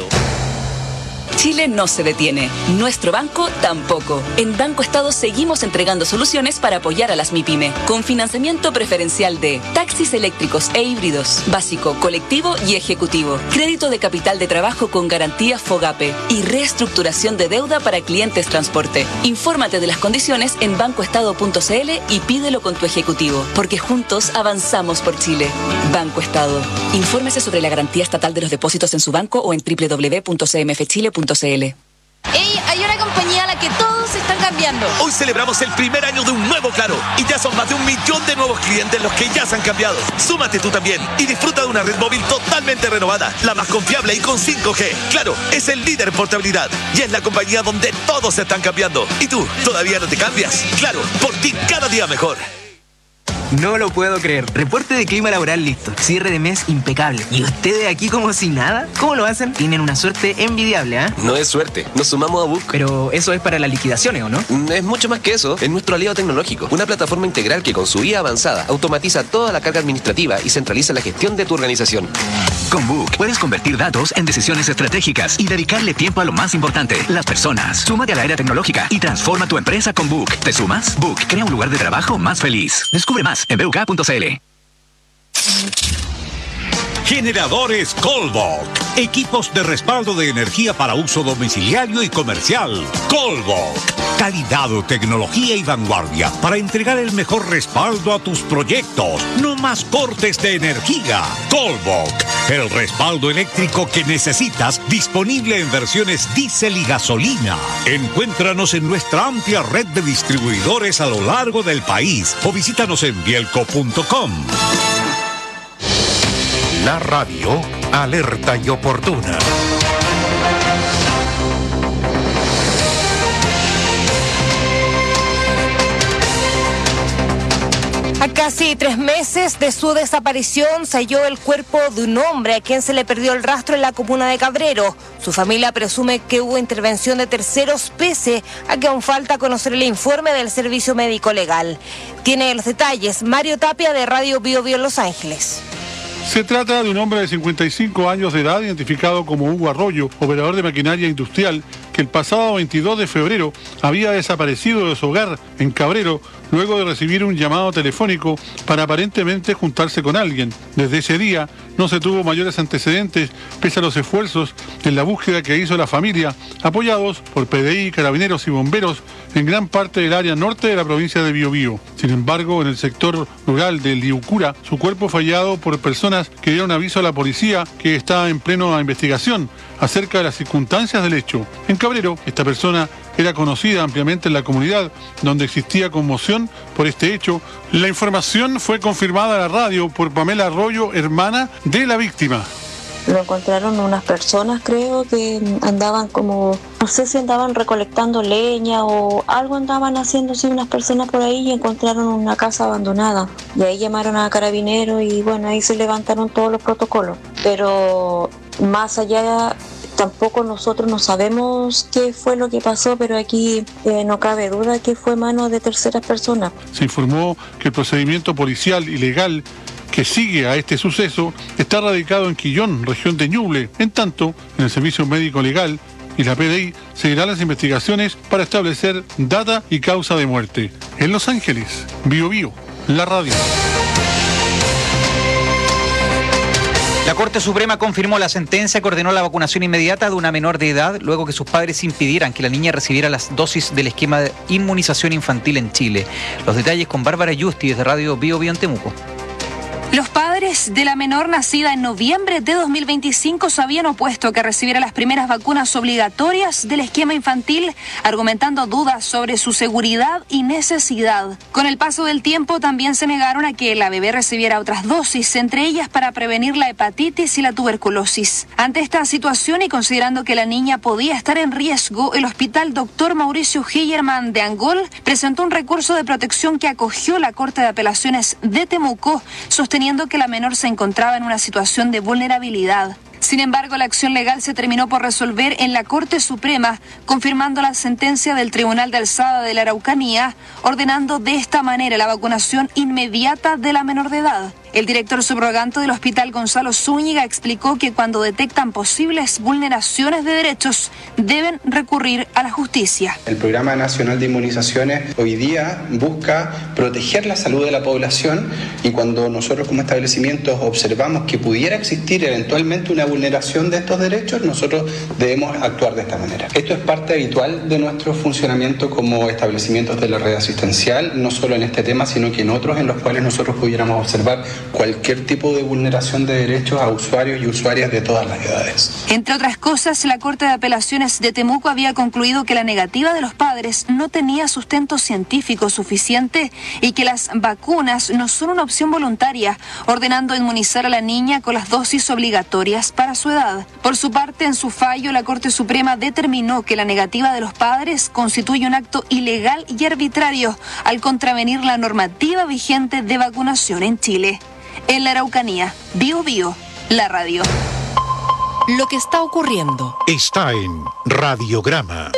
[SPEAKER 3] Chile no se detiene, nuestro banco tampoco. En Banco Estado seguimos entregando soluciones para apoyar a las MIPYME, con financiamiento preferencial de taxis eléctricos e híbridos, básico, colectivo y ejecutivo, crédito de capital de trabajo con garantía FOGAPE y reestructuración de deuda para clientes transporte. Infórmate de las condiciones en bancoestado punto cl y pídelo con tu ejecutivo, porque juntos avanzamos por Chile. Banco Estado. Infórmese sobre la garantía estatal de los depósitos en su banco o en doble u doble u doble u punto c m f chile punto c l.
[SPEAKER 4] ¡Ey! Hay una compañía a la que todos están cambiando.
[SPEAKER 12] Hoy celebramos el primer año de un nuevo Claro y ya son más de un millón de nuevos clientes los que ya se han cambiado. Súmate tú también y disfruta de una red móvil totalmente renovada, la más confiable y con cinco G. Claro, es el líder en portabilidad y es la compañía donde todos se están cambiando. ¿Y tú, todavía no te cambias? Claro, por ti cada día mejor.
[SPEAKER 20] No lo puedo creer. Reporte de clima laboral listo. Cierre de mes impecable. ¿Y ustedes aquí como si nada? ¿Cómo lo hacen? Tienen una suerte envidiable, ¿eh?
[SPEAKER 21] No es suerte. Nos sumamos a Book.
[SPEAKER 20] Pero eso es para las liquidaciones, ¿o no?
[SPEAKER 21] Es mucho más que eso. Es nuestro aliado tecnológico. Una plataforma integral que con su I A avanzada automatiza toda la carga administrativa y centraliza la gestión de tu organización.
[SPEAKER 11] Con Book puedes convertir datos en decisiones estratégicas y dedicarle tiempo a lo más importante, las personas. Súmate a la era tecnológica y transforma tu empresa con Book. ¿Te sumas? Book crea un lugar de trabajo más feliz. Descubre más en b u k punto c l.
[SPEAKER 22] Generadores Colbok. Equipos de respaldo de energía para uso domiciliario y comercial. Colbok. Calidad, tecnología y vanguardia para entregar el mejor respaldo a tus proyectos. No más cortes de energía. Colbok. El respaldo eléctrico que necesitas, disponible en versiones diésel y gasolina. Encuéntranos en nuestra amplia red de distribuidores a lo largo del país o visítanos en bielco punto com.
[SPEAKER 2] La radio, alerta y oportuna.
[SPEAKER 1] A casi tres meses de su desaparición se halló el cuerpo de un hombre a quien se le perdió el rastro en la comuna de Cabrero. Su familia presume que hubo intervención de terceros pese a que aún falta conocer el informe del Servicio Médico Legal. Tiene los detalles Mario Tapia de Radio Bio Bio Los Ángeles.
[SPEAKER 14] Se trata de un hombre de cincuenta y cinco años de edad, identificado como Hugo Arroyo, operador de maquinaria industrial, que el pasado veintidós de febrero había desaparecido de su hogar en Cabrero, luego de recibir un llamado telefónico para aparentemente juntarse con alguien. Desde ese día no se tuvo mayores antecedentes, pese a los esfuerzos en la búsqueda que hizo la familia, apoyados por P D I, carabineros y bomberos en gran parte del área norte de la provincia de Biobío. Sin embargo, en el sector rural de Liucura, su cuerpo fue hallado por personas que dieron aviso a la policía, que está en plena investigación acerca de las circunstancias del hecho. En Cabrero, esta persona era conocida ampliamente en la comunidad, donde existía conmoción por este hecho. La información fue confirmada a la radio por Pamela Arroyo, hermana de la víctima.
[SPEAKER 23] Lo encontraron unas personas, creo, que andaban como, no sé si andaban recolectando leña o algo andaban haciéndose unas personas por ahí y encontraron una casa abandonada. Y ahí llamaron a carabineros y bueno, ahí se levantaron todos los protocolos. Pero más allá, tampoco nosotros no sabemos qué fue lo que pasó, pero aquí eh, no cabe duda que fue mano de terceras personas.
[SPEAKER 14] Se informó que el procedimiento policial y legal que sigue a este suceso está radicado en Quillón, región de Ñuble. En tanto, en el Servicio Médico Legal y la P D I seguirán las investigaciones para establecer data y causa de muerte. En Los Ángeles, Bio Bio, la radio.
[SPEAKER 22] La
[SPEAKER 18] Corte Suprema confirmó la sentencia que ordenó la vacunación inmediata de una menor de edad luego que sus padres impidieran que la niña recibiera las dosis del esquema de inmunización infantil en Chile. Los detalles con Bárbara Yusti desde Radio Bio Bio en Temuco.
[SPEAKER 6] Los padres de la menor nacida en noviembre de dos mil veinticinco se habían opuesto a que recibiera las primeras vacunas obligatorias del esquema infantil, argumentando dudas sobre su seguridad y necesidad. Con el paso del tiempo también se negaron a que la bebé recibiera otras dosis, entre ellas para prevenir la hepatitis y la tuberculosis. Ante esta situación y considerando que la niña podía estar en riesgo, el hospital doctor Mauricio Hillerman de Angol presentó un recurso de protección que acogió la Corte de Apelaciones de Temuco, sosteniendo que la menor se encontraba en una situación de vulnerabilidad. Sin embargo, la acción legal se terminó por resolver en la Corte Suprema, confirmando la sentencia del Tribunal de Alzada de la Araucanía, ordenando de esta manera la vacunación inmediata de la menor de edad. El director subrogante del Hospital Gonzalo Zúñiga explicó que cuando detectan posibles vulneraciones de derechos, deben recurrir a la justicia.
[SPEAKER 7] El Programa Nacional de Inmunizaciones hoy día busca proteger la salud de la población y cuando nosotros como establecimientos observamos que pudiera existir eventualmente una vulneración de estos derechos, nosotros debemos actuar de esta manera. Esto es parte habitual de nuestro funcionamiento como establecimientos de la red asistencial, no solo en este tema, sino que en otros en los cuales nosotros pudiéramos observar cualquier tipo de vulneración de derechos a usuarios y usuarias de todas las edades.
[SPEAKER 6] Entre otras cosas, la Corte de Apelaciones de Temuco había concluido que la negativa de los padres no tenía sustento científico suficiente y que las vacunas no son una opción voluntaria, ordenando inmunizar a la niña con las dosis obligatorias para su edad. Por su parte, en su fallo, la Corte Suprema determinó que la negativa de los padres constituye un acto ilegal y arbitrario al contravenir la normativa vigente de vacunación en Chile. En la Araucanía, Bio Bio, la radio.
[SPEAKER 10] Lo que está ocurriendo
[SPEAKER 2] está en Radiograma.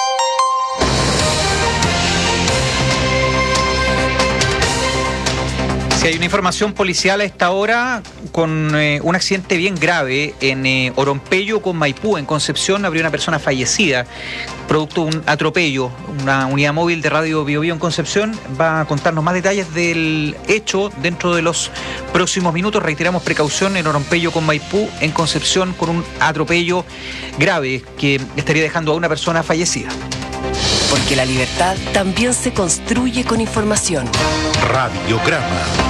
[SPEAKER 18] Sí, hay una información policial a esta hora con eh, un accidente bien grave en eh, Oropello con Maipú, en Concepción. Habría una persona fallecida producto de un atropello. Una unidad móvil de Radio Bio Bio en Concepción va a contarnos más detalles del hecho dentro de los próximos minutos. Reiteramos precaución en Oropello con Maipú, en Concepción, con un atropello grave que estaría dejando a una persona fallecida.
[SPEAKER 10] Porque la libertad también se construye con información.
[SPEAKER 2] Radiograma.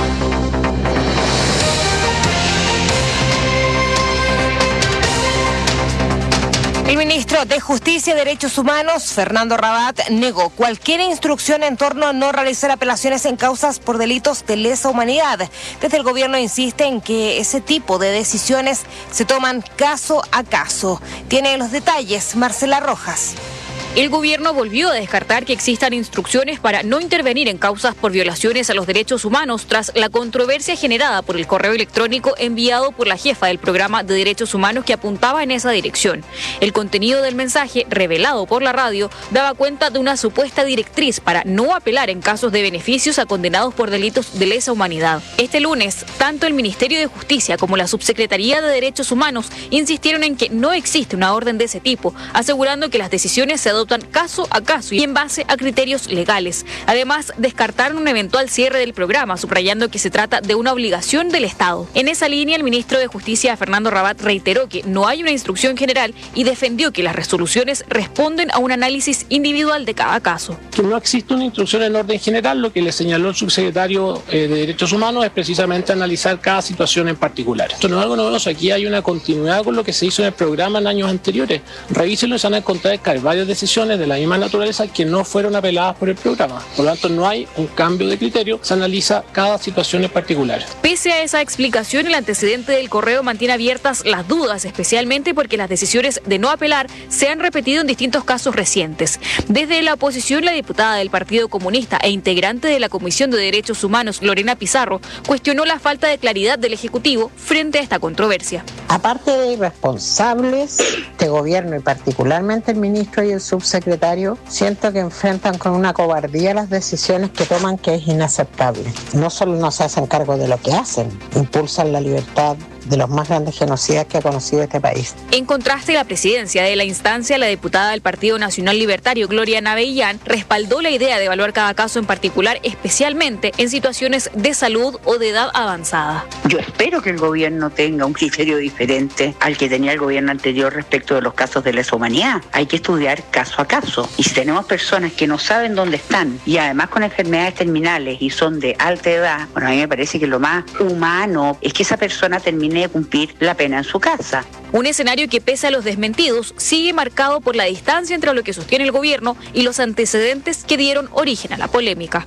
[SPEAKER 1] El ministro de Justicia y Derechos Humanos, Fernando Rabat, negó cualquier instrucción en torno a no realizar apelaciones en causas por delitos de lesa humanidad. Desde el gobierno insiste en que ese tipo de decisiones se toman caso a caso. Tiene los detalles Marcela Rojas.
[SPEAKER 15] El gobierno volvió a descartar que existan instrucciones para no intervenir en causas por violaciones a los derechos humanos tras la controversia generada por el correo electrónico enviado por la jefa del programa de derechos humanos que apuntaba en esa dirección. El contenido del mensaje, revelado por la radio, daba cuenta de una supuesta directriz para no apelar en casos de beneficios a condenados por delitos de lesa humanidad. Este lunes, tanto el Ministerio de Justicia como la Subsecretaría de Derechos Humanos insistieron en que no existe una orden de ese tipo, asegurando que las decisiones se adoptan caso a caso y en base a criterios legales. Además, descartaron un eventual cierre del programa, subrayando que se trata de una obligación del Estado. En esa línea, el ministro de Justicia, Fernando Rabat, reiteró que no hay una instrucción general y defendió que las resoluciones responden a un análisis individual de cada caso.
[SPEAKER 16] Que no existe una instrucción en orden general, lo que le señaló el subsecretario eh, de Derechos Humanos es precisamente analizar cada situación en particular. Esto no es algo novedoso, aquí hay una continuidad con lo que se hizo en el programa en años anteriores. Revísenlo y se van a encontrar que hay varias decisiones de la misma naturaleza que no fueron apeladas por el programa. Por lo tanto, no hay un cambio de criterio, se analiza cada situación en particular.
[SPEAKER 15] Pese a esa explicación, el antecedente del correo mantiene abiertas las dudas, especialmente porque las decisiones de no apelar se han repetido en distintos casos recientes. Desde la oposición, la diputada del Partido Comunista e integrante de la Comisión de Derechos Humanos, Lorena Pizarro, cuestionó la falta de claridad del Ejecutivo frente a esta controversia.
[SPEAKER 24] Aparte de irresponsables, este gobierno y particularmente el ministro y el subsecretario, siento que enfrentan con una cobardía las decisiones que toman que es inaceptable. No solo no se hacen cargo de lo que hacen, impulsan la libertad de los más grandes genocidas que ha conocido este país.
[SPEAKER 15] En contraste, la presidencia de la instancia, la diputada del Partido Nacional Libertario, Gloria Navellán, respaldó la idea de evaluar cada caso en particular, especialmente en situaciones de salud o de edad avanzada.
[SPEAKER 5] Yo espero que el gobierno tenga un criterio diferente al que tenía el gobierno anterior respecto de los casos de lesa humanidad. Hay que estudiar caso a caso. Y si tenemos personas que no saben dónde están y además con enfermedades terminales y son de alta edad, bueno, a mí me parece que lo más humano es que esa persona termine de cumplir la pena en su casa.
[SPEAKER 15] Un escenario que, pese a los desmentidos, sigue marcado por la distancia entre lo que sostiene el gobierno y los antecedentes que dieron origen a la polémica.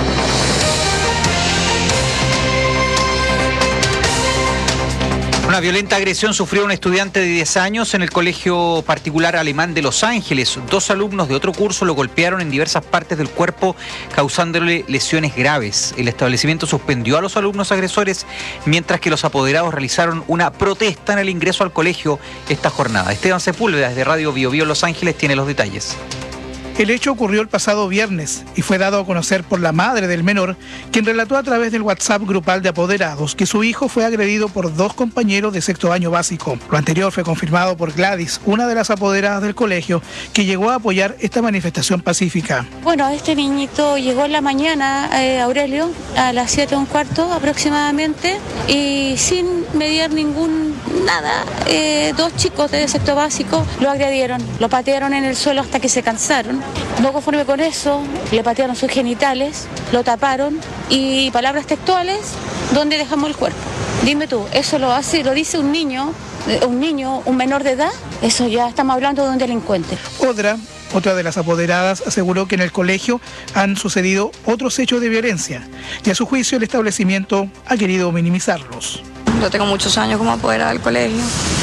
[SPEAKER 18] Una violenta agresión sufrió un estudiante de diez años en el colegio particular alemán de Los Ángeles. Dos alumnos de otro curso lo golpearon en diversas partes del cuerpo, causándole lesiones graves. El establecimiento suspendió a los alumnos agresores, mientras que los apoderados realizaron una protesta en el ingreso al colegio esta jornada. Esteban Sepúlveda, desde Radio Bio Bio Los Ángeles, tiene los detalles.
[SPEAKER 8] El hecho ocurrió el pasado viernes y fue dado a conocer por la madre del menor, quien relató a través del WhatsApp grupal de apoderados que su hijo fue agredido por dos compañeros de sexto año básico. Lo anterior fue confirmado por Gladys, una de las apoderadas del colegio, que llegó a apoyar esta manifestación pacífica.
[SPEAKER 9] Bueno, este niñito llegó en la mañana, eh, Aurelio, a las siete y un cuarto aproximadamente, y sin mediar ningún nada, eh, dos chicos de sexto básico lo agredieron, lo patearon en el suelo hasta que se cansaron. No conforme con eso, le patearon sus genitales, lo taparon y palabras textuales, ¿dónde dejamos el cuerpo? Dime tú, ¿eso lo hace, lo dice un niño, un niño, un menor de edad? Eso ya estamos hablando de un delincuente.
[SPEAKER 8] Otra, otra de las apoderadas aseguró que en el colegio han sucedido otros hechos de violencia y a su juicio el establecimiento ha querido minimizarlos.
[SPEAKER 13] Yo tengo muchos años como apoderada del colegio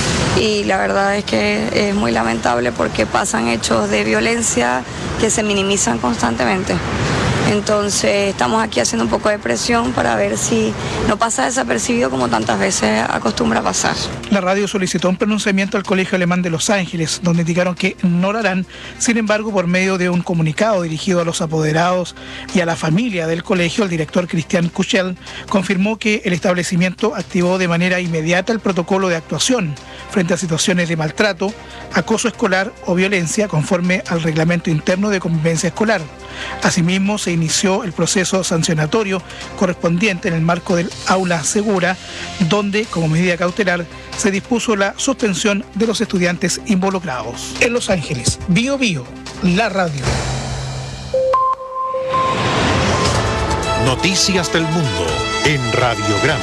[SPEAKER 13] y la verdad es que es muy lamentable porque pasan hechos de violencia que se minimizan constantemente. Entonces estamos aquí haciendo un poco de presión para ver si no pasa desapercibido como tantas veces acostumbra pasar.
[SPEAKER 8] La radio solicitó un pronunciamiento al Colegio Alemán de Los Ángeles, donde indicaron que no lo harán. Sin embargo, por medio de un comunicado dirigido a los apoderados y a la familia del colegio, el director Christian Kuchel confirmó que el establecimiento activó de manera inmediata el protocolo de actuación frente a situaciones de maltrato, acoso escolar o violencia conforme al reglamento interno de convivencia escolar. Asimismo, se inició el proceso sancionatorio correspondiente en el marco del aula segura, donde, como medida cautelar, se dispuso la suspensión de los estudiantes involucrados. En Los Ángeles, Bio Bio, la radio.
[SPEAKER 2] Noticias del mundo en Radiograma.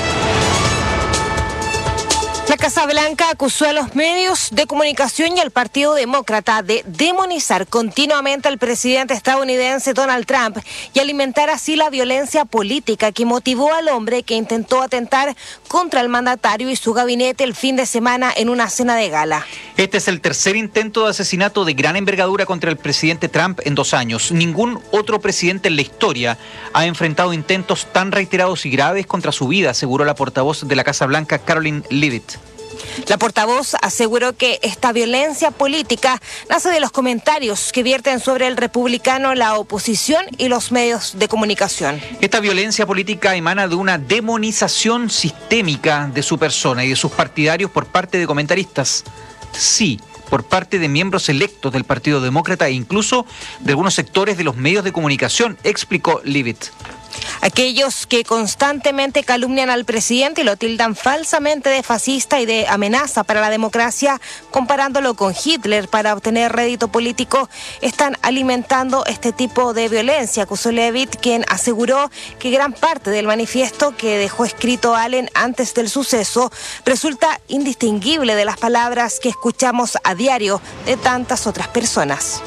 [SPEAKER 1] La Casa Blanca acusó a los medios de comunicación y al Partido Demócrata de demonizar continuamente al presidente estadounidense Donald Trump y alimentar así la violencia política que motivó al hombre que intentó atentar contra el mandatario y su gabinete el fin de semana en una cena de gala.
[SPEAKER 18] Este es el tercer intento de asesinato de gran envergadura contra el presidente Trump en dos años. Ningún otro presidente en la historia ha enfrentado intentos tan reiterados y graves contra su vida, aseguró la portavoz de la Casa Blanca, Caroline Leavitt.
[SPEAKER 1] La portavoz aseguró que esta violencia política nace de los comentarios que vierten sobre el republicano la oposición y los medios de comunicación.
[SPEAKER 18] Esta violencia política emana de una demonización sistémica de su persona y de sus partidarios por parte de comentaristas. Sí, por parte de miembros electos del Partido Demócrata e incluso de algunos sectores de los medios de comunicación, explicó Leavitt.
[SPEAKER 1] Aquellos que constantemente calumnian al presidente y lo tildan falsamente de fascista y de amenaza para la democracia, comparándolo con Hitler para obtener rédito político, están alimentando este tipo de violencia, acusó Leavitt, quien aseguró que gran parte del manifiesto que dejó escrito Allen antes del suceso resulta indistinguible de las palabras que escuchamos a diario de tantas otras personas.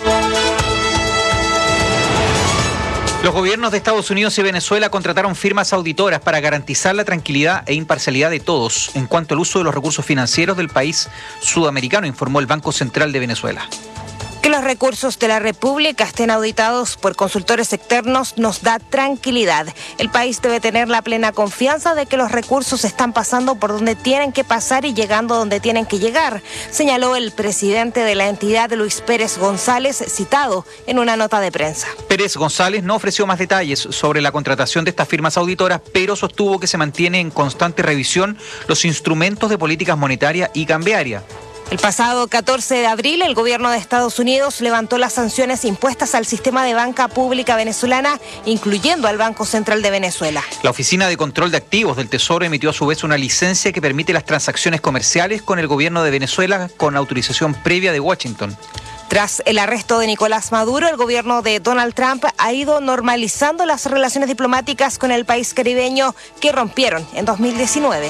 [SPEAKER 18] Los gobiernos de Estados Unidos y Venezuela contrataron firmas auditoras para garantizar la tranquilidad e imparcialidad de todos en cuanto al uso de los recursos financieros del país sudamericano, informó el Banco Central de Venezuela.
[SPEAKER 1] Que los recursos de la República estén auditados por consultores externos nos da tranquilidad. El país debe tener la plena confianza de que los recursos están pasando por donde tienen que pasar y llegando donde tienen que llegar, señaló el presidente de la entidad, Luis Pérez González, citado en una nota de prensa.
[SPEAKER 18] Pérez González no ofreció más detalles sobre la contratación de estas firmas auditoras, pero sostuvo que se mantiene en constante revisión los instrumentos de políticas monetaria y cambiaria.
[SPEAKER 1] El pasado catorce de abril, el gobierno de Estados Unidos levantó las sanciones impuestas al sistema de banca pública venezolana, incluyendo al Banco Central de Venezuela.
[SPEAKER 18] La Oficina de Control de Activos del Tesoro emitió a su vez una licencia que permite las transacciones comerciales con el gobierno de Venezuela con autorización previa de Washington.
[SPEAKER 1] Tras el arresto de Nicolás Maduro, el gobierno de Donald Trump ha ido normalizando las relaciones diplomáticas con el país caribeño que rompieron en dos mil diecinueve.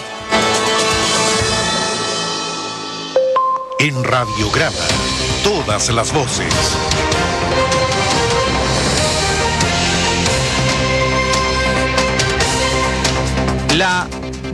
[SPEAKER 2] En Radiograma, todas las voces.
[SPEAKER 18] La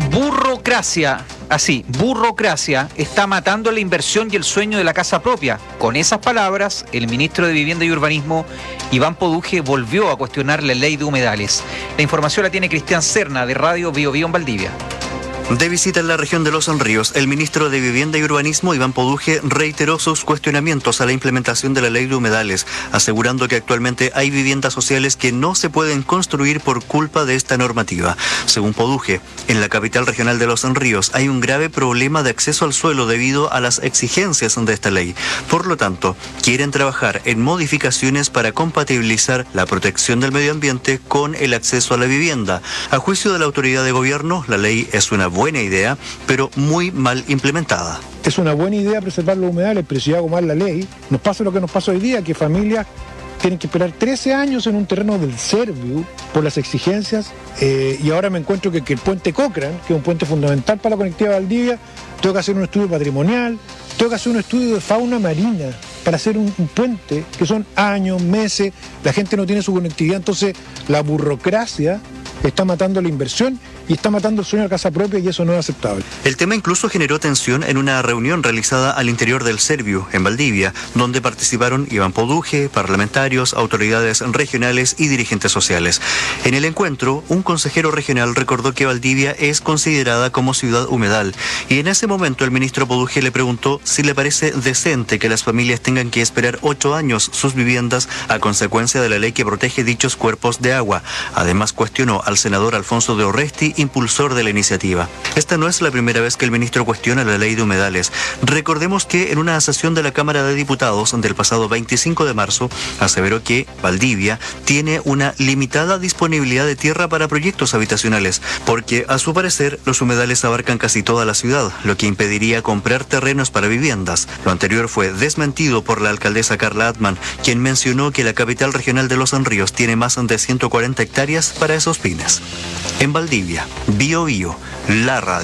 [SPEAKER 18] burocracia, así, burocracia, está matando la inversión y el sueño de la casa propia. Con esas palabras, el ministro de Vivienda y Urbanismo, Iván Poduje, volvió a cuestionar la ley de humedales. La información la tiene Cristian Serna, de Radio Bio Bio en Valdivia.
[SPEAKER 3] De visita en la región de Los Ríos, el ministro de Vivienda y Urbanismo, Iván Poduje, reiteró sus cuestionamientos a la implementación de la ley de humedales, asegurando que actualmente hay viviendas sociales que no se pueden construir por culpa de esta normativa. Según Poduje, en la capital regional de Los Ríos hay un grave problema de acceso al suelo debido a las exigencias de esta ley. Por lo tanto, quieren trabajar en modificaciones para compatibilizar la protección del medio ambiente con el acceso a la vivienda. A juicio de la autoridad de gobierno, la ley es una buena buena idea, pero muy mal implementada.
[SPEAKER 4] Es una buena idea preservar los humedales, pero si hago mal la ley, nos pasa lo que nos pasa hoy día, que familias tienen que esperar trece años en un terreno del Serviu por las exigencias, eh, y ahora me encuentro que, que el puente Cochrane, que es un puente fundamental para la conectividad de Valdivia, tengo que hacer un estudio patrimonial, tengo que hacer un estudio de fauna marina para hacer un, un puente, que son años, meses, la gente no tiene su conectividad, entonces la burocracia está matando la inversión y está matando el sueño de casa propia, y eso no es aceptable.
[SPEAKER 3] El tema incluso generó tensión en una reunión realizada al interior del Serviu, en Valdivia, donde participaron Iván Poduje, parlamentarios, autoridades regionales y dirigentes sociales. En el encuentro, un consejero regional recordó que Valdivia es considerada como ciudad humedal, y en ese momento el ministro Poduje le preguntó si le parece decente que las familias tengan que esperar ocho años sus viviendas a consecuencia de la ley que protege dichos cuerpos de agua. Además, cuestionó al senador Alfonso de Orresti, impulsor de la iniciativa. Esta no es la primera vez que el ministro cuestiona la ley de humedales. Recordemos que en una sesión de la Cámara de Diputados del pasado veinticinco de marzo, aseveró que Valdivia tiene una limitada disponibilidad de tierra para proyectos habitacionales, porque a su parecer los humedales abarcan casi toda la ciudad, lo que impediría comprar terrenos para viviendas. Lo anterior fue desmentido por la alcaldesa Carla Atman, quien mencionó que la capital regional de Los Ríos tiene más de ciento cuarenta hectáreas para esos fines. En Valdivia, Bio Bio, la radio.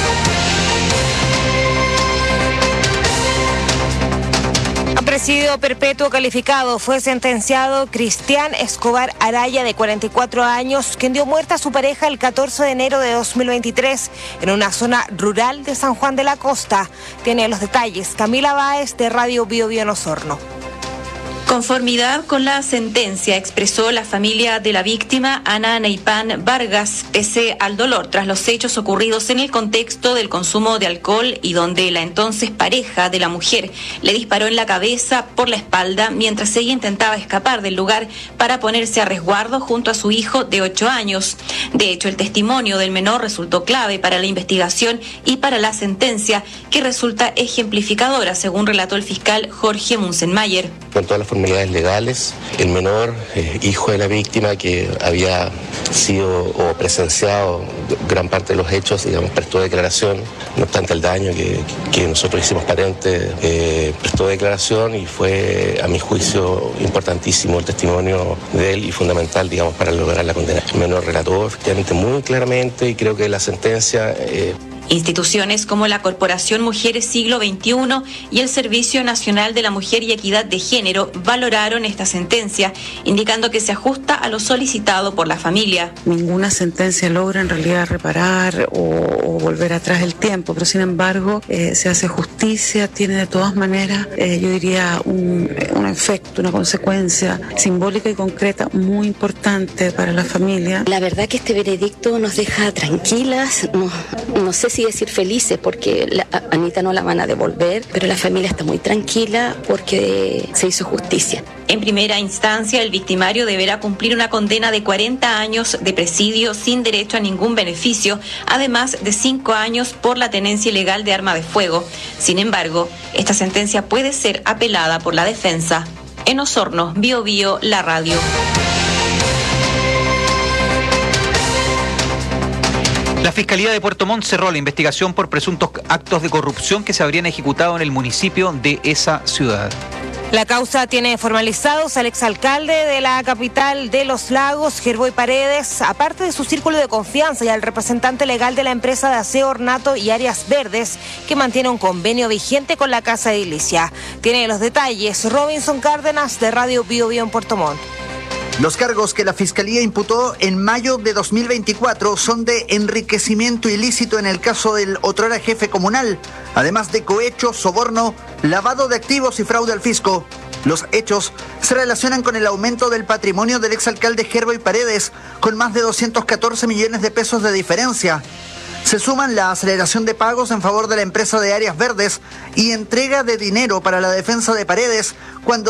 [SPEAKER 1] A presidio perpetuo calificado fue sentenciado Cristian Escobar Araya, de cuarenta y cuatro años, quien dio muerte a su pareja el catorce de enero de dos mil veintitrés en una zona rural de San Juan de la Costa. Tiene los detalles Camila Báez, de Radio Bio Bio en Osorno.
[SPEAKER 17] Conformidad con la sentencia expresó la familia de la víctima, Ana Neipán Vargas, pese al dolor tras los hechos ocurridos en el contexto del consumo de alcohol y donde la entonces pareja de la mujer le disparó en la cabeza por la espalda mientras ella intentaba escapar del lugar para ponerse a resguardo junto a su hijo de ocho años. De hecho, el testimonio del menor resultó clave para la investigación y para la sentencia, que resulta ejemplificadora, según relató el fiscal Jorge Munzenmayer.
[SPEAKER 19] Con todas las formalidades legales, el menor, eh, hijo de la víctima, que había sido o presenciado gran parte de los hechos, digamos, prestó declaración, no obstante el daño que, que nosotros hicimos patente, eh, prestó declaración, y fue, a mi juicio, importantísimo el testimonio de él y fundamental, digamos, para lograr la condena. El menor relató efectivamente muy claramente, y creo que la sentencia... Eh,
[SPEAKER 17] Instituciones como la Corporación Mujeres Siglo veintiuno y el Servicio Nacional de la Mujer y Equidad de Género valoraron esta sentencia, indicando que se ajusta a lo solicitado por la familia.
[SPEAKER 11] Ninguna sentencia logra en realidad reparar o, o volver atrás el tiempo, pero sin embargo eh, se hace justicia, tiene de todas maneras, eh, yo diría, un, un efecto, una consecuencia simbólica y concreta muy importante para la familia.
[SPEAKER 12] La verdad que este veredicto nos deja tranquilas, no, no sé si decir felices porque la, a Anita no la van a devolver, pero la familia está muy tranquila porque se hizo justicia.
[SPEAKER 17] En primera instancia, el victimario deberá cumplir una condena de cuarenta años de presidio sin derecho a ningún beneficio, además de cinco años por la tenencia ilegal de arma de fuego. Sin embargo, esta sentencia puede ser apelada por la defensa. En Osorno, Bio Bio, la radio.
[SPEAKER 18] La Fiscalía de Puerto Montt cerró la investigación por presuntos actos de corrupción que se habrían ejecutado en el municipio de esa ciudad.
[SPEAKER 1] La causa tiene formalizados al exalcalde de la capital de Los Lagos, Gerboy Paredes, aparte de su círculo de confianza, y al representante legal de la empresa de aseo, ornato y áreas verdes, que mantiene un convenio vigente con la Casa Edilicia. Tiene los detalles Robinson Cárdenas, de Radio Bio Bio en Puerto Montt.
[SPEAKER 20] Los cargos que la Fiscalía imputó en mayo de dos mil veinticuatro son de enriquecimiento ilícito en el caso del otrora jefe comunal, además de cohecho, soborno, lavado de activos y fraude al fisco. Los hechos se relacionan con el aumento del patrimonio del exalcalde Gerboy Paredes, con más de doscientos catorce millones de pesos de diferencia. Se suman la aceleración de pagos en favor de la empresa de áreas verdes y entrega de dinero para la defensa de Paredes cuando